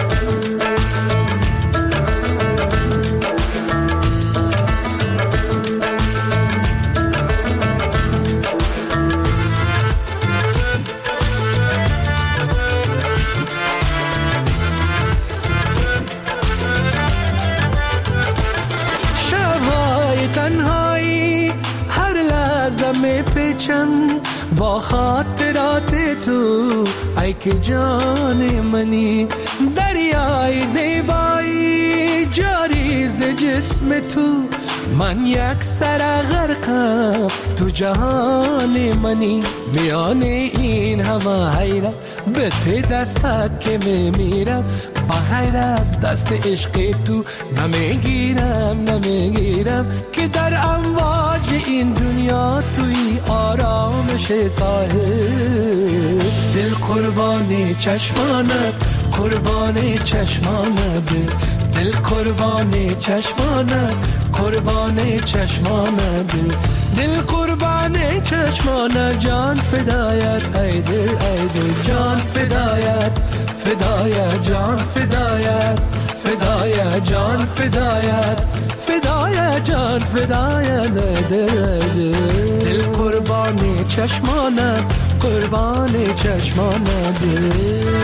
با خاطرات تو ای که جان منی، دریای زیبایی جاری ز جسم تو، من یک سر غرقم تو جهان منی. میان این همه حیرت به ته دستت که میمیرم، بغیر از دست عشق تو نمیگیرم نمیگیرم که در امواج این دنیا توی آرام بالش ساحل. دل قربانی چشمانت، قربانی چشمانت، دل قربانی چشمانت، قربانی چشمانت، دل قربانی چشمانت، جان فدایت ای دل ای دل، جان فدایت فدایت، جان فدایت فدایت، جان فدایت فدایت، جان فدایت دل دل، دل قربانی چشمانت، قربانی چشمانت دل.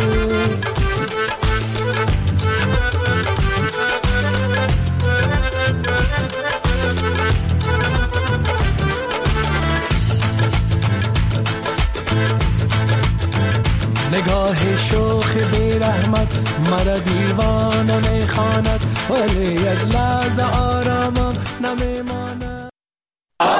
نگاه شوخ بی رحمت مرا دیوانه میخواند، ولی یک لحظه آرامم نمیماند.